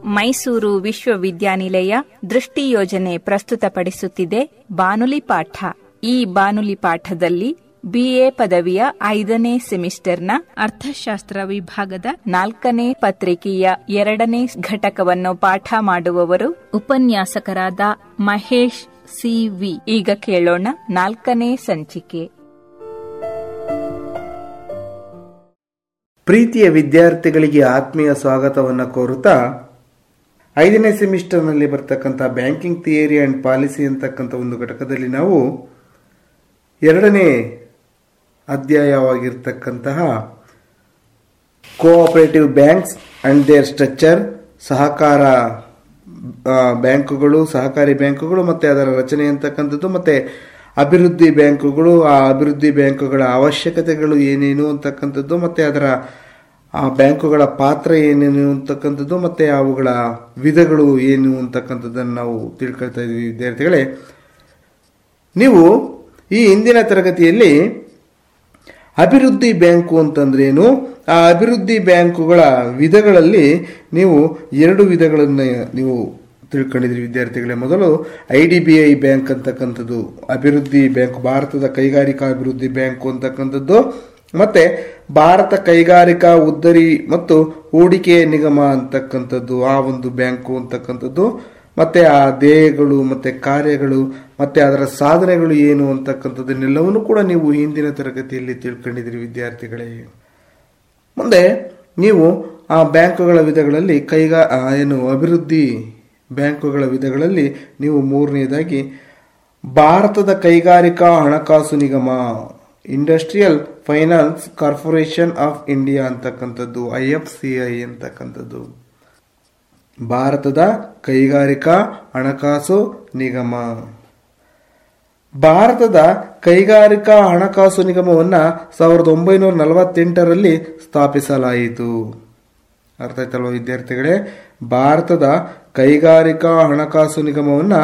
ಮೈಸೂರು ವಿಶ್ವವಿದ್ಯಾನಿಲಯ ದೃಷ್ಟಿ ಯೋಜನೆ ಪ್ರಸ್ತುತಪಡಿಸುತ್ತಿದೆ ಬಾನುಲಿ ಪಾಠ. ಈ ಬಾನುಲಿ ಪಾಠದಲ್ಲಿ ಬಿಎ ಪದವಿಯ 5ನೇ ಸೆಮಿಸ್ಟರ್ನ ಅರ್ಥಶಾಸ್ತ್ರ ವಿಭಾಗದ 4ನೇ ಪತ್ರಿಕೆಯ 2ನೇ ಘಟಕವನ್ನು ಪಾಠ ಮಾಡುವವರು ಉಪನ್ಯಾಸಕರಾದ ಮಹೇಶ್ ಸಿವಿ. ಈಗ ಕೇಳೋಣ 4ನೇ ಸಂಚಿಕೆ. ಪ್ರೀತಿಯ ವಿದ್ಯಾರ್ಥಿಗಳಿಗೆ ಆತ್ಮೀಯ ಸ್ವಾಗತವನ್ನು ಕೋರುತ್ತಾ 5ನೇ ಸೆಮಿಸ್ಟರ್ನಲ್ಲಿ ಬರ್ತಕ್ಕಂಥ ಬ್ಯಾಂಕಿಂಗ್ ಥಿಯರಿ ಅಂಡ್ ಪಾಲಿಸಿ ಅಂತಕ್ಕಂಥ ಒಂದು ಘಟಕದಲ್ಲಿ ನಾವು 2ನೇ ಅಧ್ಯಾಯವಾಗಿರ್ತಕ್ಕಂತಹ cooperative banks and their structure, ಸಹಕಾರ ಬ್ಯಾಂಕುಗಳು, ಸಹಕಾರಿ ಬ್ಯಾಂಕುಗಳು ಮತ್ತು ಅದರ ರಚನೆ ಅಂತಕ್ಕಂಥದ್ದು, ಮತ್ತು ಅಭಿವೃದ್ಧಿ ಬ್ಯಾಂಕುಗಳು, ಆ ಅಭಿವೃದ್ಧಿ ಬ್ಯಾಂಕುಗಳ ಅವಶ್ಯಕತೆಗಳು ಏನೇನು ಅಂತಕ್ಕಂಥದ್ದು, ಮತ್ತು ಅದರ ಆ ಬ್ಯಾಂಕುಗಳ ಪಾತ್ರ ಏನೇನು ಅಂತಕ್ಕಂಥದ್ದು, ಮತ್ತು ಅವುಗಳ ವಿಧಗಳು ಏನು ಅಂತಕ್ಕಂಥದ್ದನ್ನು ನಾವು ತಿಳ್ಕೊಳ್ತಾ ಇದ್ದೀವಿ. ವಿದ್ಯಾರ್ಥಿಗಳೇ, ನೀವು ಈ ಹಿಂದಿನ ತರಗತಿಯಲ್ಲಿ ಅಭಿವೃದ್ಧಿ ಬ್ಯಾಂಕು ಅಂತಂದ್ರೇನು, ಆ ಅಭಿವೃದ್ಧಿ ಬ್ಯಾಂಕುಗಳ ವಿಧಗಳಲ್ಲಿ ನೀವು 2 ವಿಧಗಳನ್ನು ನೀವು ತಿಳ್ಕೊಂಡಿದ್ರಿ ವಿದ್ಯಾರ್ಥಿಗಳೇ. ಮೊದಲು IDBI ಬ್ಯಾಂಕ್ ಅಂತಕ್ಕಂಥದ್ದು ಅಭಿವೃದ್ಧಿ ಬ್ಯಾಂಕ್, ಭಾರತದ ಕೈಗಾರಿಕಾ ಅಭಿವೃದ್ಧಿ ಬ್ಯಾಂಕು ಅಂತಕ್ಕಂಥದ್ದು, ಮತ್ತೆ ಭಾರತ ಕೈಗಾರಿಕಾ ಉದ್ದರಿ ಮತ್ತು ಹೂಡಿಕೆ ನಿಗಮ ಅಂತಕ್ಕಂಥದ್ದು ಆ ಒಂದು ಬ್ಯಾಂಕು ಅಂತಕ್ಕಂಥದ್ದು, ಮತ್ತೆ ಆ ಧ್ಯೇಯಗಳು ಮತ್ತೆ ಕಾರ್ಯಗಳು ಮತ್ತೆ ಅದರ ಸಾಧನೆಗಳು ಏನು ಅಂತಕ್ಕಂಥದ್ದನ್ನೆಲ್ಲವನ್ನೂ ಕೂಡ ನೀವು ಹಿಂದಿನ ತರಗತಿಯಲ್ಲಿ ತಿಳ್ಕೊಂಡಿದ್ರಿ ವಿದ್ಯಾರ್ಥಿಗಳೇ. ಮುಂದೆ ನೀವು ಆ ಬ್ಯಾಂಕುಗಳ ವಿಧಗಳಲ್ಲಿ ಅಭಿವೃದ್ಧಿ ಬ್ಯಾಂಕುಗಳ ವಿಧಗಳಲ್ಲಿ ನೀವು 3ನೇದಾಗಿ ಭಾರತದ ಕೈಗಾರಿಕಾ ಹಣಕಾಸು ನಿಗಮ, industrial finance corporation of India ಅಂತಕ್ಕಂಥದ್ದು, IFCI ಅಂತಕ್ಕಂಥದ್ದು, ಭಾರತದ ಕೈಗಾರಿಕಾ ಹಣಕಾಸು ನಿಗಮ. ಭಾರತದ ಕೈಗಾರಿಕಾ ಹಣಕಾಸು ನಿಗಮವನ್ನು 1948ರಲ್ಲಿ ಸ್ಥಾಪಿಸಲಾಯಿತು. ಅರ್ಥ ಆಯ್ತಲ್ವ ವಿದ್ಯಾರ್ಥಿಗಳೇ? ಭಾರತದ ಕೈಗಾರಿಕಾ ಹಣಕಾಸು ನಿಗಮವನ್ನು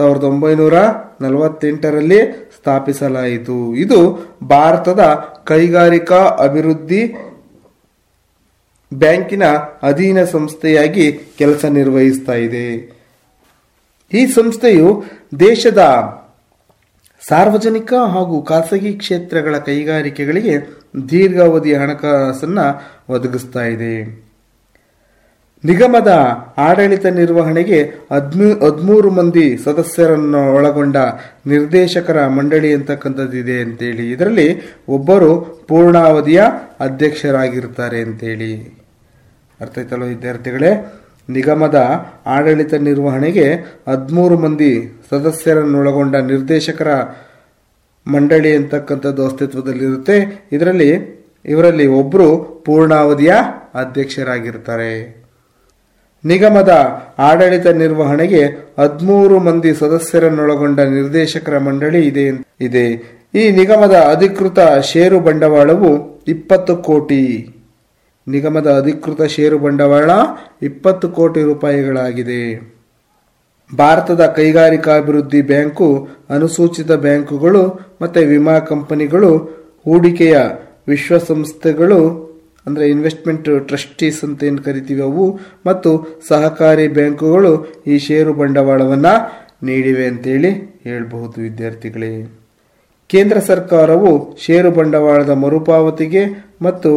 1948ರಲ್ಲಿ ಸ್ಥಾಪಿಸಲಾಯಿತು. ಇದು ಭಾರತದ ಕೈಗಾರಿಕಾ ಅಭಿವೃದ್ಧಿ ಬ್ಯಾಂಕಿನ ಅಧೀನ ಸಂಸ್ಥೆಯಾಗಿ ಕೆಲಸ ನಿರ್ವಹಿಸ್ತಾ ಇದೆ. ಈ ಸಂಸ್ಥೆಯು ದೇಶದ ಸಾರ್ವಜನಿಕ ಹಾಗೂ ಖಾಸಗಿ ಕ್ಷೇತ್ರಗಳ ಕೈಗಾರಿಕೆಗಳಿಗೆ ದೀರ್ಘಾವಧಿಯ ಹಣಕಾಸನ್ನು ಒದಗಿಸ್ತಾ ಇದೆ. ನಿಗಮದ ಆಡಳಿತ ನಿರ್ವಹಣೆಗೆ 13 ಮಂದಿ ಸದಸ್ಯರನ್ನು ಒಳಗೊಂಡ ನಿರ್ದೇಶಕರ ಮಂಡಳಿ ಅಂತಕ್ಕಂಥದ್ದಿದೆ ಅಂತೇಳಿ. ಇದರಲ್ಲಿ ಒಬ್ಬರು ಪೂರ್ಣಾವಧಿಯ ಅಧ್ಯಕ್ಷರಾಗಿರ್ತಾರೆ ಅಂತೇಳಿ. ಅರ್ಥ ಆಯ್ತಲ್ಲ ವಿದ್ಯಾರ್ಥಿಗಳೇ? ನಿಗಮದ ಆಡಳಿತ ನಿರ್ವಹಣೆಗೆ 13 ಮಂದಿ ಸದಸ್ಯರನ್ನೊಳಗೊಂಡ ನಿರ್ದೇಶಕರ ಮಂಡಳಿ ಅಂತಕ್ಕಂಥದ್ದು ಅಸ್ತಿತ್ವದಲ್ಲಿರುತ್ತೆ. ಇವರಲ್ಲಿ ಒಬ್ಬರು ಪೂರ್ಣಾವಧಿಯ ಅಧ್ಯಕ್ಷರಾಗಿರ್ತಾರೆ. ನಿಗಮದ ಆಡಳಿತ ನಿರ್ವಹಣೆಗೆ 13 ಮಂದಿ ಸದಸ್ಯರನ್ನೊಳಗೊಂಡ ನಿರ್ದೇಶಕರ ಮಂಡಳಿ ಇದೆ. ಈ ನಿಗಮದ ಅಧಿಕೃತ ಷೇರು ಬಂಡವಾಳವು 20 ಕೋಟಿ. ನಿಗಮದ ಅಧಿಕೃತ ಷೇರು ಬಂಡವಾಳ 20 ಕೋಟಿ ರೂಪಾಯಿಗಳಾಗಿದೆ. ಭಾರತದ ಕೈಗಾರಿಕಾಭಿವೃದ್ಧಿ ಬ್ಯಾಂಕು ಅನುಸೂಚಿತ ಬ್ಯಾಂಕುಗಳು ಮತ್ತು ವಿಮಾ ಕಂಪನಿಗಳು, ಹೂಡಿಕೆಯ ವಿಶ್ವಸಂಸ್ಥೆಗಳು ಅಂದರೆ ಇನ್ವೆಸ್ಟ್ಮೆಂಟ್ ಟ್ರಸ್ಟೀಸ್ ಅಂತ ಏನು ಕರಿತೀವಿ ಅವು, ಮತ್ತು ಸಹಕಾರಿ ಬ್ಯಾಂಕುಗಳು ಈ ಷೇರು ಬಂಡವಾಳವನ್ನು ನೀಡಿವೆ ಅಂತೇಳಿ ಹೇಳ್ಬಹುದು ವಿದ್ಯಾರ್ಥಿಗಳೇ. ಕೇಂದ್ರ ಸರ್ಕಾರವು ಷೇರು ಬಂಡವಾಳದ ಮರುಪಾವತಿಗೆ ಮತ್ತು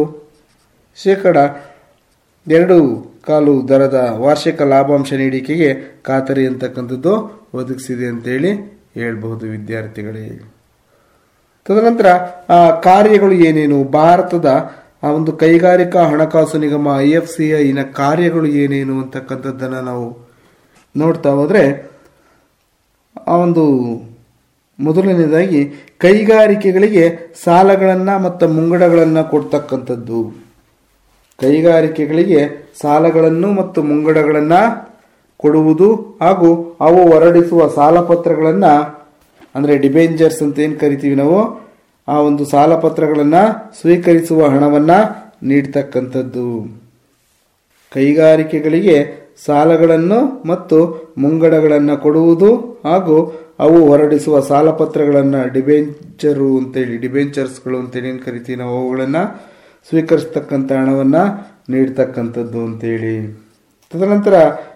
2.25% ದರದ ವಾರ್ಷಿಕ ಲಾಭಾಂಶ ನೀಡಿಕೆಗೆ ಖಾತರಿ ಅಂತಕ್ಕಂಥದ್ದು ಒದಗಿಸಿದೆ ಅಂತೇಳಿ ಹೇಳ್ಬಹುದು ವಿದ್ಯಾರ್ಥಿಗಳೇ. ತದನಂತರ ಆ ಕಾರ್ಯಗಳು ಏನೇನು, ಭಾರತದ ಆ ಒಂದು ಕೈಗಾರಿಕಾ ಹಣಕಾಸು ನಿಗಮ IFCIನ ಕಾರ್ಯಗಳು ಏನೇನು ಅಂತಕ್ಕಂಥದ್ದನ್ನು ನಾವು ನೋಡ್ತಾ ಹೋದ್ರೆ, ಆ ಒಂದು ಮೊದಲನೇದಾಗಿ ಕೈಗಾರಿಕೆಗಳಿಗೆ ಸಾಲಗಳನ್ನು ಮತ್ತು ಮುಂಗಡಗಳನ್ನು ಕೊಡ್ತಕ್ಕಂಥದ್ದು. ಕೈಗಾರಿಕೆಗಳಿಗೆ ಸಾಲಗಳನ್ನು ಮತ್ತು ಮುಂಗಡಗಳನ್ನು ಕೊಡುವುದು ಹಾಗೂ ಅವು ಹೊರಡಿಸುವ ಸಾಲಪತ್ರಗಳನ್ನು ಅಂದರೆ ಡಿಬೆಂಚರ್ಸ್ ಅಂತ ಏನು ಕರಿತೀವಿ ನಾವು, ಆ ಒಂದು ಸಾಲಪತ್ರಗಳನ್ನು ಸ್ವೀಕರಿಸುವ ಹಣವನ್ನು ನೀಡ್ತಕ್ಕಂಥದ್ದು. ಕೈಗಾರಿಕೆಗಳಿಗೆ ಸಾಲಗಳನ್ನು ಮತ್ತು ಮುಂಗಡಗಳನ್ನು ಕೊಡುವುದು ಹಾಗೂ ಅವು ಹೊರಡಿಸುವ ಸಾಲಪತ್ರಗಳನ್ನು ಡಿಬೆಂಚರ್ಸ್ಗಳು ಅಂತೇಳಿ ಏನು ಕರಿತೀವಿ ನಾವು, ಅವುಗಳನ್ನು ಸ್ವೀಕರಿಸ್ತಕ್ಕಂಥ ಹಣವನ್ನು ನೀಡ್ತಕ್ಕಂಥದ್ದು ಅಂತೇಳಿ. ತದನಂತರ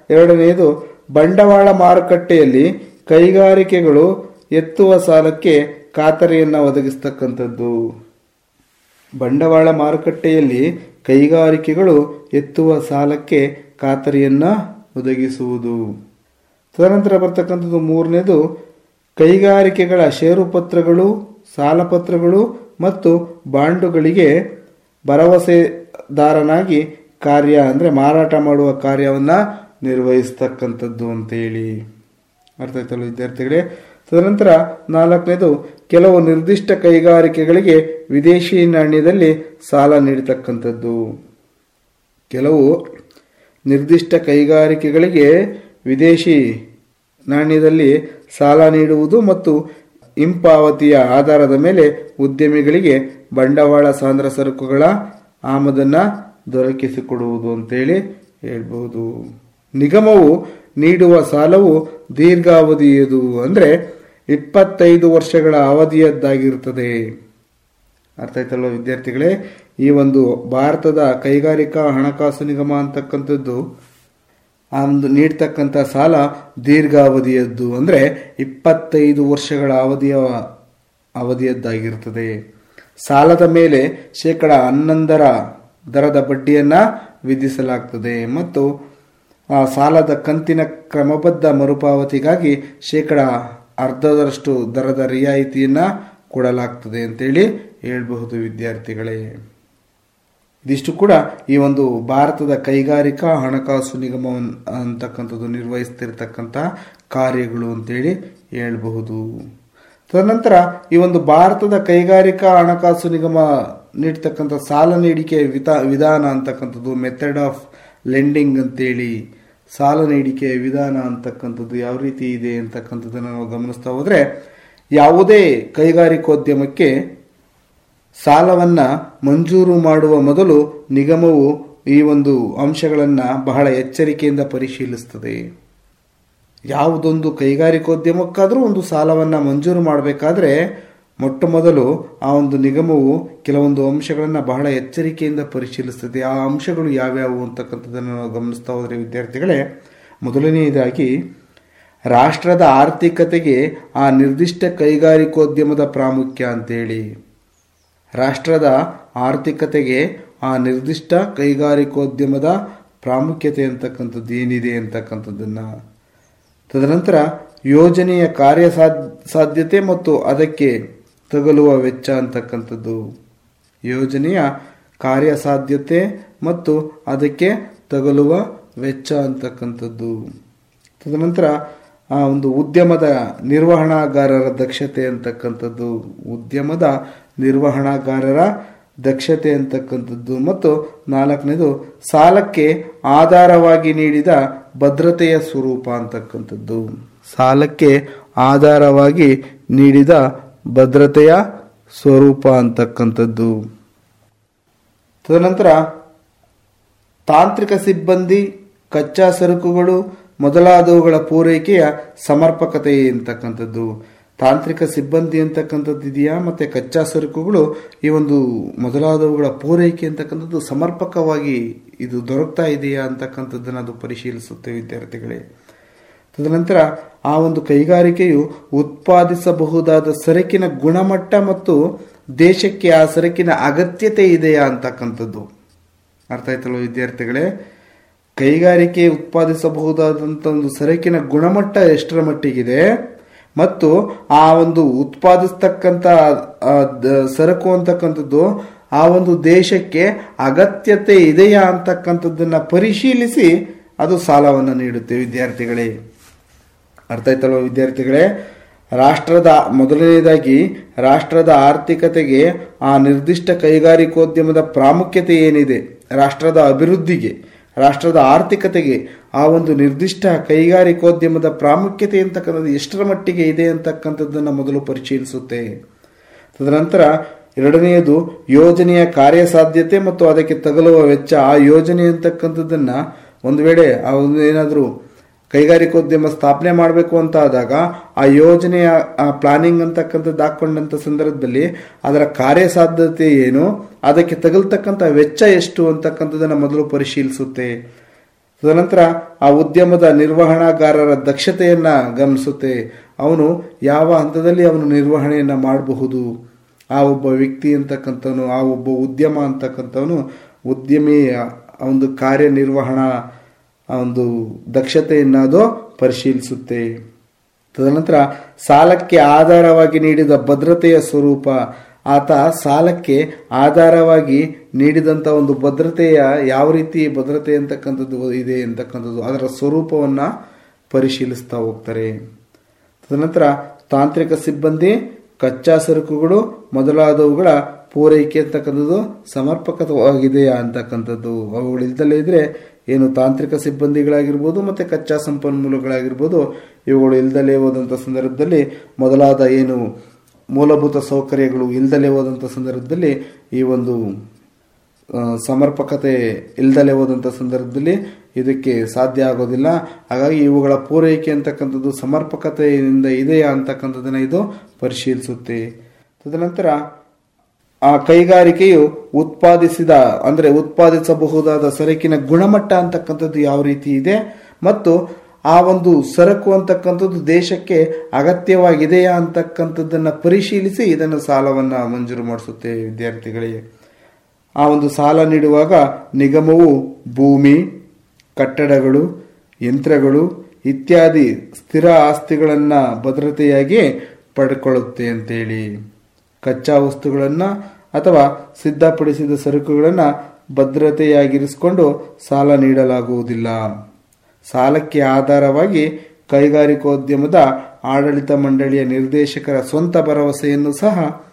ಎರಡನೆಯದು ಬಂಡವಾಳ ಮಾರುಕಟ್ಟೆಯಲ್ಲಿ ಕೈಗಾರಿಕೆಗಳು ಎತ್ತುವ ಸಾಲಕ್ಕೆ ಖಾತರಿಯನ್ನು ಒದಗಿಸ್ತಕ್ಕಂಥದ್ದು. ಬಂಡವಾಳ ಮಾರುಕಟ್ಟೆಯಲ್ಲಿ ಕೈಗಾರಿಕೆಗಳು ಎತ್ತುವ ಸಾಲಕ್ಕೆ ಖಾತರಿಯನ್ನು ಒದಗಿಸುವುದು. ತದನಂತರ ಬರ್ತಕ್ಕಂಥದ್ದು ಮೂರನೇದು ಕೈಗಾರಿಕೆಗಳ ಷೇರುಪತ್ರಗಳು, ಸಾಲಪತ್ರಗಳು ಮತ್ತು ಬಾಂಡುಗಳಿಗೆ ಭರವಸೆದಾರನಾಗಿ ಕಾರ್ಯ ಅಂದರೆ ಮಾರಾಟ ಮಾಡುವ ಕಾರ್ಯವನ್ನು ನಿರ್ವಹಿಸ್ತಕ್ಕಂಥದ್ದು ಅಂತೇಳಿ. ಅರ್ಥ ಆಯ್ತಲ್ಲ ವಿದ್ಯಾರ್ಥಿಗಳೇ. ತದನಂತರ ನಾಲ್ಕನೇದು ಕೆಲವು ನಿರ್ದಿಷ್ಟ ಕೈಗಾರಿಕೆಗಳಿಗೆ ವಿದೇಶಿ ನಾಣ್ಯದಲ್ಲಿ ಸಾಲ ನೀಡತಕ್ಕಂಥದ್ದು. ಕೆಲವು ನಿರ್ದಿಷ್ಟ ಕೈಗಾರಿಕೆಗಳಿಗೆ ವಿದೇಶಿ ನಾಣ್ಯದಲ್ಲಿ ಸಾಲ ನೀಡುವುದು ಮತ್ತು ಹಿಂಪಾವತಿಯ ಆಧಾರದ ಮೇಲೆ ಉದ್ಯಮಿಗಳಿಗೆ ಬಂಡವಾಳ ಸಾಂದ್ರ ಸರಕುಗಳ ಆಮದನ್ನು ದೊರಕಿಸಿಕೊಡುವುದು ಅಂತೇಳಿ ಹೇಳ್ಬಹುದು. ನಿಗಮವು ನೀಡುವ ಸಾಲವು ದೀರ್ಘಾವಧಿಯದು ಅಂದರೆ 25 ವರ್ಷಗಳ ಅವಧಿಯದ್ದಾಗಿರುತ್ತದೆ. ಅರ್ಥ ಆಯ್ತಲ್ವ ವಿದ್ಯಾರ್ಥಿಗಳೇ. ಈ ಒಂದು ಭಾರತದ ಕೈಗಾರಿಕಾ ಹಣಕಾಸು ನಿಗಮ ಅಂತಕ್ಕಂಥದ್ದು ಆ ಒಂದು ನೀಡ್ತಕ್ಕಂಥ ಸಾಲ ದೀರ್ಘಾವಧಿಯದ್ದು ಅಂದರೆ 25 ವರ್ಷಗಳ ಅವಧಿಯದ್ದಾಗಿರುತ್ತದೆ. ಸಾಲದ ಮೇಲೆ 11% ದರದ ಬಡ್ಡಿಯನ್ನು ವಿಧಿಸಲಾಗ್ತದೆ ಮತ್ತು ಆ ಸಾಲದ ಕಂತಿನ ಕ್ರಮಬದ್ಧ ಮರುಪಾವತಿಗಾಗಿ 0.5% ದರದ ರಿಯಾಯಿತಿಯನ್ನು ಕೊಡಲಾಗ್ತದೆ ಅಂತೇಳಿ ಹೇಳಬಹುದು ವಿದ್ಯಾರ್ಥಿಗಳೇ. ಇದಿಷ್ಟು ಕೂಡ ಈ ಒಂದು ಭಾರತದ ಕೈಗಾರಿಕಾ ಹಣಕಾಸು ನಿಗಮ ಅಂತಕ್ಕಂಥದ್ದು ನಿರ್ವಹಿಸ್ತಿರ್ತಕ್ಕಂಥ ಕಾರ್ಯಗಳು ಅಂತೇಳಿ ಹೇಳಬಹುದು. ತದನಂತರ ಈ ಒಂದು ಭಾರತದ ಕೈಗಾರಿಕಾ ಹಣಕಾಸು ನಿಗಮ ನೀಡ್ತಕ್ಕಂಥ ಸಾಲ ನೀಡಿಕೆ ವಿಧಾನ ಅಂತಕ್ಕಂಥದ್ದು ಮೆಥಡ್ ಆಫ್ ಲೆಂಡಿಂಗ್ ಅಂತೇಳಿ ಸಾಲ ನೀಡಿಕೆಯ ವಿಧಾನ ಅಂತಕ್ಕಂಥದ್ದು ಯಾವ ರೀತಿ ಇದೆ ಅಂತಕ್ಕಂಥದ್ದನ್ನು ನಾವು ಗಮನಿಸ್ತಾ ಹೋದರೆ, ಯಾವುದೇ ಕೈಗಾರಿಕೋದ್ಯಮಕ್ಕೆ ಸಾಲವನ್ನು ಮಂಜೂರು ಮಾಡುವ ಮೊದಲು ನಿಗಮವು ಈ ಒಂದು ಅಂಶಗಳನ್ನು ಬಹಳ ಎಚ್ಚರಿಕೆಯಿಂದ ಪರಿಶೀಲಿಸುತ್ತದೆ. ಯಾವುದೊಂದು ಕೈಗಾರಿಕೋದ್ಯಮಕ್ಕಾದರೂ ಒಂದು ಸಾಲವನ್ನು ಮಂಜೂರು ಮಾಡಬೇಕಾದ್ರೆ ಮೊಟ್ಟ ಮೊದಲು ಆ ಒಂದು ನಿಗಮವು ಕೆಲವೊಂದು ಅಂಶಗಳನ್ನು ಬಹಳ ಎಚ್ಚರಿಕೆಯಿಂದ ಪರಿಶೀಲಿಸುತ್ತದೆ. ಆ ಅಂಶಗಳು ಯಾವ್ಯಾವು ಅಂತಕ್ಕಂಥದ್ದನ್ನು ನಾವು ಗಮನಿಸ್ತಾ ಹೋದರೆ ವಿದ್ಯಾರ್ಥಿಗಳೇ, ಮೊದಲನೆಯದಾಗಿ ರಾಷ್ಟ್ರದ ಆರ್ಥಿಕತೆಗೆ ಆ ನಿರ್ದಿಷ್ಟ ಕೈಗಾರಿಕೋದ್ಯಮದ ಪ್ರಾಮುಖ್ಯ ಅಂತೇಳಿ. ರಾಷ್ಟ್ರದ ಆರ್ಥಿಕತೆಗೆ ಆ ನಿರ್ದಿಷ್ಟ ಕೈಗಾರಿಕೋದ್ಯಮದ ಪ್ರಾಮುಖ್ಯತೆ ಅಂತಕ್ಕಂಥದ್ದು ಏನಿದೆ ಅಂತಕ್ಕಂಥದ್ದನ್ನು. ತದನಂತರ ಯೋಜನೆಯ ಕಾರ್ಯಸಾಧ್ಯತೆ ಮತ್ತು ಅದಕ್ಕೆ ತಗಲುವ ವೆಚ್ಚ ಅಂತಕ್ಕಂಥದ್ದು. ಯೋಜನೆಯ ಕಾರ್ಯಸಾಧ್ಯತೆ ಮತ್ತು ಅದಕ್ಕೆ ತಗಲುವ ವೆಚ್ಚ ಅಂತಕ್ಕಂಥದ್ದು. ತದನಂತರ ಆ ಒಂದು ಉದ್ಯಮದ ನಿರ್ವಹಣಾಗಾರರ ದಕ್ಷತೆ ಅಂತಕ್ಕಂಥದ್ದು. ಉದ್ಯಮದ ನಿರ್ವಹಣಾಗಾರರ ದಕ್ಷತೆ ಅಂತಕ್ಕಂಥದ್ದು. ಮತ್ತು ನಾಲ್ಕನೇದು ಸಾಲಕ್ಕೆ ಆಧಾರವಾಗಿ ನೀಡಿದ ಭದ್ರತೆಯ ಸ್ವರೂಪ ಅಂತಕ್ಕಂಥದ್ದು. ಸಾಲಕ್ಕೆ ಆಧಾರವಾಗಿ ನೀಡಿದ ಭದ್ರತೆಯ ಸ್ವರೂಪ ಅಂತಕ್ಕಂಥದ್ದು. ತದನಂತರ ತಾಂತ್ರಿಕ ಸಿಬ್ಬಂದಿ, ಕಚ್ಚಾ ಸರಕುಗಳು ಮೊದಲಾದವುಗಳ ಪೂರೈಕೆಯ ಸಮರ್ಪಕತೆ ಅಂತಕ್ಕಂಥದ್ದು. ತಾಂತ್ರಿಕ ಸಿಬ್ಬಂದಿ ಅಂತಕ್ಕಂಥದ್ದು ಇದೆಯಾ, ಮತ್ತು ಕಚ್ಚಾ ಸರಕುಗಳು ಈ ಒಂದು ಮೊದಲಾದವುಗಳ ಪೂರೈಕೆ ಅಂತಕ್ಕಂಥದ್ದು ಸಮರ್ಪಕವಾಗಿ ಇದು ದೊರಕ್ತಾ ಇದೆಯಾ ಅಂತಕ್ಕಂಥದ್ದನ್ನು ಅದು ಪರಿಶೀಲಿಸುತ್ತೆ ವಿದ್ಯಾರ್ಥಿಗಳೇ. ತದನಂತರ ಆ ಒಂದು ಕೈಗಾರಿಕೆಯು ಉತ್ಪಾದಿಸಬಹುದಾದ ಸರಕಿನ ಗುಣಮಟ್ಟ ಮತ್ತು ದೇಶಕ್ಕೆ ಆ ಸರಕಿನ ಅಗತ್ಯತೆ ಇದೆಯಾ ಅಂತಕ್ಕಂಥದ್ದು. ಅರ್ಥ ಆಯ್ತಲ್ವ ವಿದ್ಯಾರ್ಥಿಗಳೇ. ಕೈಗಾರಿಕೆ ಉತ್ಪಾದಿಸಬಹುದಾದಂಥ ಒಂದು ಸರಕಿನ ಗುಣಮಟ್ಟ ಎಷ್ಟರ ಮಟ್ಟಿಗಿದೆ ಮತ್ತು ಆ ಒಂದು ಉತ್ಪಾದಿಸ್ತಕ್ಕಂಥ ಸರಕು ಅಂತಕ್ಕಂಥದ್ದು ಆ ಒಂದು ದೇಶಕ್ಕೆ ಅಗತ್ಯತೆ ಇದೆಯಾ ಅಂತಕ್ಕಂಥದ್ದನ್ನು ಪರಿಶೀಲಿಸಿ ಅದು ಸಾಲವನ್ನು ನೀಡುತ್ತೆ ವಿದ್ಯಾರ್ಥಿಗಳೇ. ಅರ್ಥ ಆಯ್ತಲ್ವ ವಿದ್ಯಾರ್ಥಿಗಳೇ. ಮೊದಲನೇದಾಗಿ ರಾಷ್ಟ್ರದ ಆರ್ಥಿಕತೆಗೆ ಆ ನಿರ್ದಿಷ್ಟ ಕೈಗಾರಿಕೋದ್ಯಮದ ಪ್ರಾಮುಖ್ಯತೆ ಏನಿದೆ, ರಾಷ್ಟ್ರದ ಅಭಿವೃದ್ಧಿಗೆ, ರಾಷ್ಟ್ರದ ಆರ್ಥಿಕತೆಗೆ ಆ ಒಂದು ನಿರ್ದಿಷ್ಟ ಕೈಗಾರಿಕೋದ್ಯಮದ ಪ್ರಾಮುಖ್ಯತೆ ಅಂತಕ್ಕಂಥದ್ದು ಎಷ್ಟರ ಮಟ್ಟಿಗೆ ಇದೆ ಅಂತಕ್ಕಂಥದ್ದನ್ನು ಮೊದಲು ಪರಿಶೀಲಿಸುತ್ತೆ. ತದನಂತರ ಎರಡನೆಯದು ಯೋಜನೆಯ ಕಾರ್ಯಸಾಧ್ಯತೆ ಮತ್ತು ಅದಕ್ಕೆ ತಗಲುವ ವೆಚ್ಚ. ಆ ಯೋಜನೆ ಅಂತಕ್ಕಂಥದ್ದನ್ನು ಒಂದು ವೇಳೆ ಏನಾದರೂ ಕೈಗಾರಿಕೋದ್ಯಮ ಸ್ಥಾಪನೆ ಮಾಡಬೇಕು ಅಂತ ಆದಾಗ ಆ ಯೋಜನೆಯ ಪ್ಲಾನಿಂಗ್ ಅಂತಕ್ಕಂಥದ್ದು ಹಾಕೊಂಡಂಥ ಸಂದರ್ಭದಲ್ಲಿ ಅದರ ಕಾರ್ಯಸಾಧ್ಯತೆ ಏನು, ಅದಕ್ಕೆ ತಗಲ್ತಕ್ಕಂಥ ವೆಚ್ಚ ಎಷ್ಟು ಅಂತಕ್ಕಂಥದ್ದನ್ನು ಮೊದಲು ಪರಿಶೀಲಿಸುತ್ತೆ. ತದನಂತರ ಆ ಉದ್ಯಮದ ನಿರ್ವಹಣಾಗಾರರ ದಕ್ಷತೆಯನ್ನ ಗಮನಿಸುತ್ತೆ. ಅವನು ಯಾವ ಹಂತದಲ್ಲಿ ಅವನು ನಿರ್ವಹಣೆಯನ್ನ ಮಾಡಬಹುದು, ಆ ಒಬ್ಬ ವ್ಯಕ್ತಿ ಅಂತಕ್ಕಂಥವನು, ಆ ಒಬ್ಬ ಉದ್ಯಮ ಅಂತಕ್ಕಂಥವನು ಉದ್ಯಮಿಯ ಒಂದು ಕಾರ್ಯನಿರ್ವಹಣಾ ಒಂದು ದಕ್ಷತೆಯನ್ನ ಅದು ಪರಿಶೀಲಿಸುತ್ತೆ. ತದನಂತರ ಸಾಲಕ್ಕೆ ಆಧಾರವಾಗಿ ನೀಡಿದ ಭದ್ರತೆಯ ಸ್ವರೂಪ, ಆತ ಸಾಲಕ್ಕೆ ಆಧಾರವಾಗಿ ನೀಡಿದಂಥ ಒಂದು ಭದ್ರತೆಯ ಯಾವ ರೀತಿ ಭದ್ರತೆ ಅಂತಕ್ಕಂಥದ್ದು ಇದೆ ಅಂತಕ್ಕಂಥದ್ದು ಅದರ ಸ್ವರೂಪವನ್ನ ಪರಿಶೀಲಿಸ್ತಾ ಹೋಗ್ತಾರೆ. ತದನಂತರ ತಾಂತ್ರಿಕ ಸಿಬ್ಬಂದಿ, ಕಚ್ಚಾ ಸರಕುಗಳು ಮೊದಲಾದವುಗಳ ಪೂರೈಕೆ ಅಂತಕ್ಕಂಥದ್ದು ಸಮರ್ಪಕವಾಗಿದೆಯಾ ಅಂತಕ್ಕಂಥದ್ದು. ಅವುಗಳಿಲ್ದಲೇ ಇದ್ರೆ ಏನು ತಾಂತ್ರಿಕ ಸಿಬ್ಬಂದಿಗಳಾಗಿರ್ಬೋದು ಮತ್ತೆ ಕಚ್ಚಾ ಸಂಪನ್ಮೂಲಗಳಾಗಿರ್ಬೋದು, ಇವುಗಳು ಇಲ್ದಲೇ ಹೋದಂಥ ಸಂದರ್ಭದಲ್ಲಿ ಮೊದಲಾದ ಏನು ಮೂಲಭೂತ ಸೌಕರ್ಯಗಳು ಇಲ್ದಲೇ ಹೋದಂಥ ಸಂದರ್ಭದಲ್ಲಿ ಈ ಒಂದು ಸಮರ್ಪಕತೆ ಇಲ್ದಲೇ ಹೋದಂಥ ಸಂದರ್ಭದಲ್ಲಿ ಇದಕ್ಕೆ ಸಾಧ್ಯ ಆಗೋದಿಲ್ಲ. ಹಾಗಾಗಿ ಇವುಗಳ ಪೂರೈಕೆ ಅಂತಕ್ಕಂಥದ್ದು ಸಮರ್ಪಕತೆಯಿಂದ ಇದೆಯಾ ಅಂತಕ್ಕಂಥದ್ದನ್ನ ಇದು ಪರಿಶೀಲಿಸುತ್ತೆ. ತದನಂತರ ಆ ಕೈಗಾರಿಕೆಯು ಉತ್ಪಾದಿಸಬಹುದಾದ ಸರಕಿನ ಗುಣಮಟ್ಟ ಅಂತಕ್ಕಂಥದ್ದು ಯಾವ ರೀತಿ ಇದೆ ಮತ್ತು ಆ ಒಂದು ಸರಕು ಅಂತಕ್ಕಂಥದ್ದು ದೇಶಕ್ಕೆ ಅಗತ್ಯವಾಗಿದೆಯಾ ಅಂತಕ್ಕಂಥದ್ದನ್ನ ಪರಿಶೀಲಿಸಿ ಇದನ್ನು ಸಾಲವನ್ನ ಮಂಜೂರು ಮಾಡಿಸುತ್ತೆ ವಿದ್ಯಾರ್ಥಿಗಳಿಗೆ. ಆ ಒಂದು ಸಾಲ ನೀಡುವಾಗ ನಿಗಮವು ಭೂಮಿ, ಕಟ್ಟಡಗಳು, ಯಂತ್ರಗಳು ಇತ್ಯಾದಿ ಸ್ಥಿರ ಆಸ್ತಿಗಳನ್ನ ಭದ್ರತೆಯಾಗಿ ಪಡ್ಕೊಳ್ಳುತ್ತೆ ಅಂತೇಳಿ. ಕಚ್ಚಾ ವಸ್ತುಗಳನ್ನ ಅಥವಾ ಸಿದ್ಧಪಡಿಸಿದ ಸರಕುಗಳನ್ನ ಭದ್ರತೆಯಾಗಿರಿಸಿಕೊಂಡು ಸಾಲ ನೀಡಲಾಗುವುದಿಲ್ಲ. ಸಾಲಕ್ಕೆ ಆಧಾರವಾಗಿ ಕೈಗಾರಿಕೋದ್ಯಮದ ಆಡಳಿತ ಮಂಡಳಿಯ ನಿರ್ದೇಶಕರ ಸ್ವಂತ ಭರವಸೆಯನ್ನು ಸಹ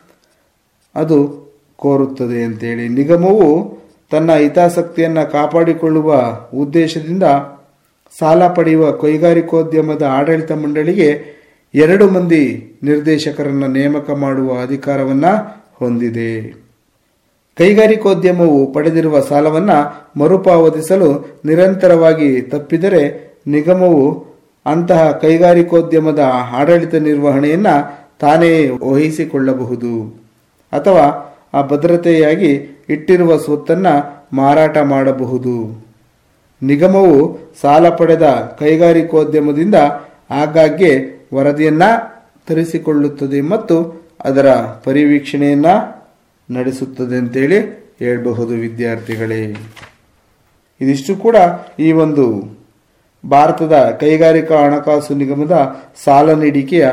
ಅದು ಕೋರುತ್ತದೆ ಅಂತೇಳಿ. ನಿಗಮವು ತನ್ನ ಹಿತಾಸಕ್ತಿಯನ್ನ ಕಾಪಾಡಿಕೊಳ್ಳುವ ಉದ್ದೇಶದಿಂದ ಸಾಲ ಪಡೆಯುವ ಕೈಗಾರಿಕೋದ್ಯಮದ ಆಡಳಿತ ಮಂಡಳಿಗೆ 2 ಮಂದಿ ನಿರ್ದೇಶಕರನ್ನ ನೇಮಕ ಮಾಡುವ ಅಧಿಕಾರವನ್ನ ಹೊಂದಿದೆ. ಕೈಗಾರಿಕೋದ್ಯಮವು ಪಡೆದಿರುವ ಸಾಲವನ್ನ ಮರುಪಾವತಿಸಲು ನಿರಂತರವಾಗಿ ತಪ್ಪಿದರೆ ನಿಗಮವು ಅಂತಹ ಕೈಗಾರಿಕೋದ್ಯಮದ ಆಡಳಿತ ನಿರ್ವಹಣೆಯನ್ನ ತಾನೇ ವಹಿಸಿಕೊಳ್ಳಬಹುದು ಅಥವಾ ಆ ಭದ್ರತೆಯಾಗಿ ಇಟ್ಟಿರುವ ಸ್ವತ್ತನ್ನ ಮಾರಾಟ ಮಾಡಬಹುದು. ನಿಗಮವು ಸಾಲ ಪಡೆದ ಕೈಗಾರಿಕೋದ್ಯಮದಿಂದ ಆಗಾಗ್ಗೆ ವರದಿಯನ್ನ ತರಿಸಿಕೊಳ್ಳುತ್ತದೆ ಮತ್ತು ಅದರ ಪರಿವೀಕ್ಷಣೆಯನ್ನ ನಡೆಸುತ್ತದೆ ಅಂತೇಳಿ ಹೇಳಬಹುದು ವಿದ್ಯಾರ್ಥಿಗಳೇ. ಇದಿಷ್ಟು ಕೂಡ ಈ ಒಂದು ಭಾರತದ ಕೈಗಾರಿಕಾ ಹಣಕಾಸು ನಿಗಮದ ಸಾಲ ನೀಡಿಕೆಯ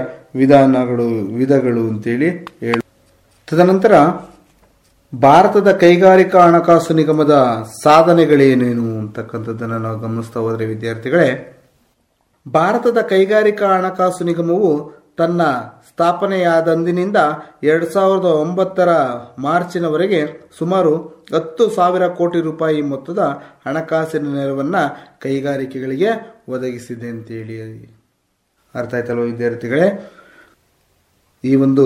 ವಿಧಗಳು ಅಂತೇಳಿ ಹೇಳ. ತದನಂತರ ಭಾರತದ ಕೈಗಾರಿಕಾ ಹಣಕಾಸು ನಿಗಮದ ಸಾಧನೆಗಳೇನೇನು ಅಂತಕ್ಕಂಥದ್ದನ್ನು ನಾವು ಗಮನಿಸ್ತಾ ಹೋದ್ರೆ ವಿದ್ಯಾರ್ಥಿಗಳೇ, ಭಾರತದ ಕೈಗಾರಿಕಾ ಹಣಕಾಸು ನಿಗಮವು ತನ್ನ ಸ್ಥಾಪನೆಯಾದಂದಿನಿಂದ 2009 ಮಾರ್ಚಿನವರೆಗೆ ಸುಮಾರು 10,000 ಕೋಟಿ ರೂಪಾಯಿ ಮೊತ್ತದ ಹಣಕಾಸಿನ ನೆರವನ್ನ ಕೈಗಾರಿಕೆಗಳಿಗೆ ಒದಗಿಸಿದೆ ಅಂತೇಳಿ. ಅರ್ಥ ಆಯ್ತಲ್ವ ವಿದ್ಯಾರ್ಥಿಗಳೇ? ಈ ಒಂದು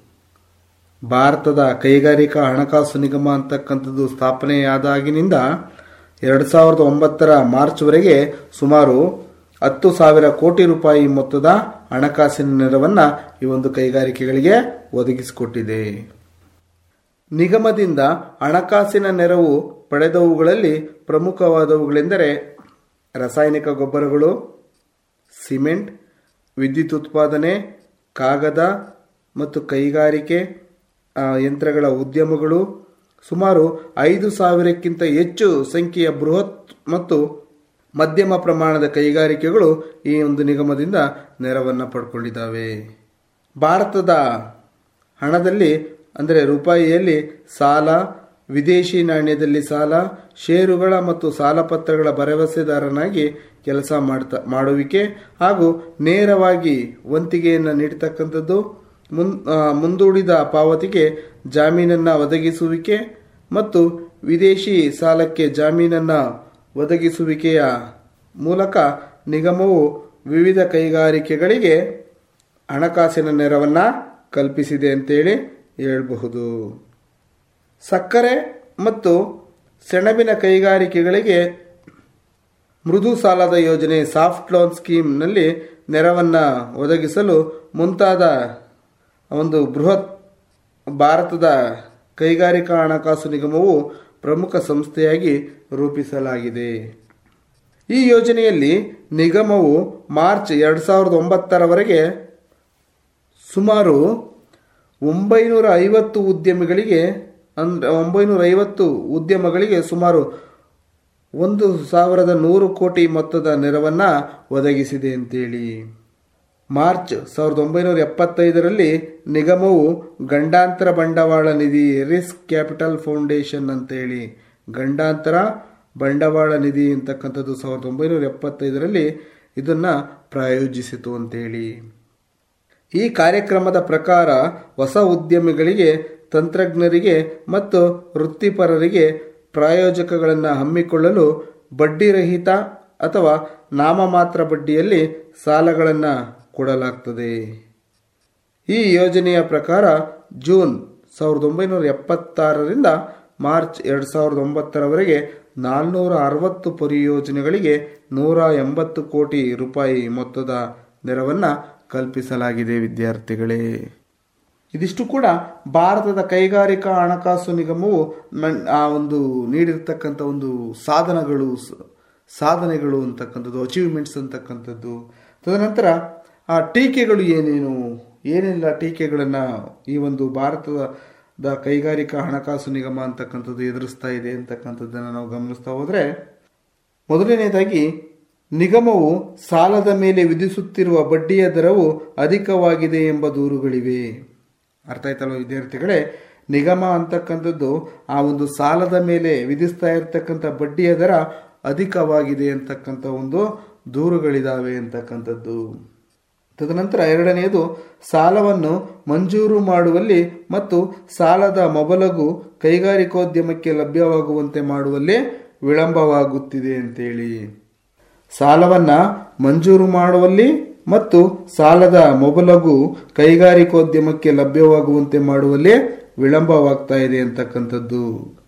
ಭಾರತದ ಕೈಗಾರಿಕಾ ಹಣಕಾಸು ನಿಗಮ ಅಂತಕ್ಕಂಥದ್ದು ಸ್ಥಾಪನೆಯಾದಾಗಿನಿಂದ 2009 ಮಾರ್ಚ್ವರೆಗೆ ಸುಮಾರು 10,000 ಕೋಟಿ ರೂಪಾಯಿ ಮೊತ್ತದ ಹಣಕಾಸಿನ ನೆರವನ್ನ ಈ ಒಂದು ಕೈಗಾರಿಕೆಗಳಿಗೆ ಒದಗಿಸಿಕೊಟ್ಟಿದೆ. ನಿಗಮದಿಂದ ಹಣಕಾಸಿನ ನೆರವು ಪಡೆದವುಗಳಲ್ಲಿ ಪ್ರಮುಖವಾದವುಗಳೆಂದರೆ ರಾಸಾಯನಿಕ ಗೊಬ್ಬರಗಳು, ಸಿಮೆಂಟ್, ವಿದ್ಯುತ್ ಉತ್ಪಾದನೆ, ಕಾಗದ ಮತ್ತು ಕೈಗಾರಿಕೆ ಯಂತ್ರಗಳ ಉದ್ಯಮಗಳು. ಸುಮಾರು 5,000ಕ್ಕಿಂತ ಹೆಚ್ಚು ಸಂಖ್ಯೆಯ ಬೃಹತ್ ಮತ್ತು ಮಧ್ಯಮ ಪ್ರಮಾಣದ ಕೈಗಾರಿಕೆಗಳು ಈ ಒಂದು ನಿಗಮದಿಂದ ನೆರವನ್ನು ಪಡ್ಕೊಂಡಿದ್ದಾವೆ. ಭಾರತದ ಹಣದಲ್ಲಿ ಅಂದರೆ ರೂಪಾಯಿಯಲ್ಲಿ ಸಾಲ, ವಿದೇಶಿ ನಾಣ್ಯದಲ್ಲಿ ಸಾಲ, ಷೇರುಗಳ ಮತ್ತು ಸಾಲಪತ್ರಗಳ ಭರವಸೆದಾರನಾಗಿ ಕೆಲಸ ಮಾಡುವಿಕೆ ಹಾಗೂ ನೇರವಾಗಿ ವಂತಿಗೆಯನ್ನು ನೀಡತಕ್ಕಂಥದ್ದು, ಮುಂದೂಡಿದ ಪಾವತಿಗೆ ಜಾಮೀನನ್ನು ಒದಗಿಸುವಿಕೆ ಮತ್ತು ವಿದೇಶಿ ಸಾಲಕ್ಕೆ ಜಾಮೀನನ್ನು ಒದಗಿಸುವಿಕೆಯ ಮೂಲಕ ನಿಗಮವು ವಿವಿಧ ಕೈಗಾರಿಕೆಗಳಿಗೆ ಹಣಕಾಸಿನ ನೆರವನ್ನು ಕಲ್ಪಿಸಿದೆ ಅಂತೇಳಿ ಹೇಳಬಹುದು. ಸಕ್ಕರೆ ಮತ್ತು ಸೆಣಬಿನ ಕೈಗಾರಿಕೆಗಳಿಗೆ ಮೃದು ಸಾಲದ ಯೋಜನೆ ಸಾಫ್ಟ್ ಲೋನ್ ಸ್ಕೀಮ್ನಲ್ಲಿ ನೆರವನ್ನು ಒದಗಿಸಲು ಮುಂತಾದ ಒಂದು ಬೃಹತ್ ಭಾರತದ ಕೈಗಾರಿಕಾ ಹಣಕಾಸು ನಿಗಮವು ಪ್ರಮುಖ ಸಂಸ್ಥೆಯಾಗಿ ರೂಪಿಸಲಾಗಿದೆ. ಈ ಯೋಜನೆಯಲ್ಲಿ ನಿಗಮವು ಮಾರ್ಚ್ 2009ರವರೆಗೆ ಸುಮಾರು 950 ಉದ್ಯಮಗಳಿಗೆ ಸುಮಾರು 1,100 ಕೋಟಿ ಮೊತ್ತದ ನೆರವನ್ನು ಒದಗಿಸಿದೆ ಅಂತೇಳಿ. ಮಾರ್ಚ್ 1975ರಲ್ಲಿ ನಿಗಮವು ಗಂಡಾಂತರ ಬಂಡವಾಳ ನಿಧಿ ರಿಸ್ಕ್ ಕ್ಯಾಪಿಟಲ್ ಫೌಂಡೇಶನ್ ಅಂತೇಳಿ ಗಂಡಾಂತರ ಬಂಡವಾಳ ನಿಧಿ ಅಂತಕ್ಕಂಥದ್ದು 1975ರಲ್ಲಿ ಇದನ್ನು ಪ್ರಾಯೋಜಿಸಿತು ಅಂತೇಳಿ. ಈ ಕಾರ್ಯಕ್ರಮದ ಪ್ರಕಾರ ಹೊಸ ಉದ್ಯಮಿಗಳಿಗೆ, ತಂತ್ರಜ್ಞರಿಗೆ ಮತ್ತು ವೃತ್ತಿಪರರಿಗೆ ಪ್ರಾಯೋಜಕಗಳನ್ನು ಹಮ್ಮಿಕೊಳ್ಳಲು ಬಡ್ಡಿರಹಿತ ಅಥವಾ ನಾಮಮಾತ್ರ ಬಡ್ಡಿಯಲ್ಲಿ ಸಾಲಗಳನ್ನು ಕೊಡಲಾಗ್ತದೆ. ಈ ಯೋಜನೆಯ ಪ್ರಕಾರ ಜೂನ್ 1976ರಿಂದ ಮಾರ್ಚ್ 2009ರವರೆಗೆ 460 ಪರಿಯೋಜನೆಗಳಿಗೆ 180 ಕೋಟಿ ರೂಪಾಯಿ ಮೊತ್ತದ ನೆರವನ್ನು ಕಲ್ಪಿಸಲಾಗಿದೆ ವಿದ್ಯಾರ್ಥಿಗಳೇ. ಇದಿಷ್ಟು ಕೂಡ ಭಾರತದ ಕೈಗಾರಿಕಾ ಹಣಕಾಸು ನಿಗಮವು ನೀಡಿರ್ತಕ್ಕಂಥ ಒಂದು ಸಾಧನೆಗಳು ಅಂತಕ್ಕಂಥದ್ದು, ಅಚೀವ್ಮೆಂಟ್ಸ್ ಅಂತಕ್ಕಂಥದ್ದು. ತದನಂತರ ಆ ಟೀಕೆಗಳು ಏನೆಲ್ಲ ಟೀಕೆಗಳನ್ನು ಈ ಒಂದು ಭಾರತದ ಕೈಗಾರಿಕಾ ಹಣಕಾಸು ನಿಗಮ ಅಂತಕ್ಕಂಥದ್ದು ಎದುರಿಸ್ತಾ ಇದೆ ಅಂತಕ್ಕಂಥದ್ದನ್ನು ನಾವು ಗಮನಿಸ್ತಾ ಹೋದರೆ, ಮೊದಲನೇದಾಗಿ ನಿಗಮವು ಸಾಲದ ಮೇಲೆ ವಿಧಿಸುತ್ತಿರುವ ಬಡ್ಡಿಯ ದರವು ಅಧಿಕವಾಗಿದೆ ಎಂಬ ದೂರುಗಳಿವೆ. ಅರ್ಥ ಆಯ್ತಲ್ವ ವಿದ್ಯಾರ್ಥಿಗಳೇ? ನಿಗಮ ಅಂತಕ್ಕಂಥದ್ದು ಆ ಒಂದು ಸಾಲದ ಮೇಲೆ ವಿಧಿಸ್ತಾ ಇರತಕ್ಕಂಥ ಬಡ್ಡಿಯ ದರ ಅಧಿಕವಾಗಿದೆ ಅಂತಕ್ಕಂಥ ಒಂದು ದೂರುಗಳಿದಾವೆ ಅಂತಕ್ಕಂಥದ್ದು. ತದನಂತರ ಎರಡನೆಯದು, ಸಾಲವನ್ನು ಮಂಜೂರು ಮಾಡುವಲ್ಲಿ ಮತ್ತು ಸಾಲದ ಮೊಬಲಗು ಕೈಗಾರಿಕೋದ್ಯಮಕ್ಕೆ ಲಭ್ಯವಾಗುವಂತೆ ಮಾಡುವಲ್ಲಿ ವಿಳಂಬವಾಗುತ್ತಿದೆ ಅಂತೇಳಿ. ಸಾಲವನ್ನ ಮಂಜೂರು ಮಾಡುವಲ್ಲಿ ಮತ್ತು ಸಾಲದ ಮೊಬಲಗು ಕೈಗಾರಿಕೋದ್ಯಮಕ್ಕೆ ಲಭ್ಯವಾಗುವಂತೆ ಮಾಡುವಲ್ಲಿ ವಿಳಂಬವಾಗ್ತಾ ಇದೆ ಅಂತಕ್ಕಂಥದ್ದು.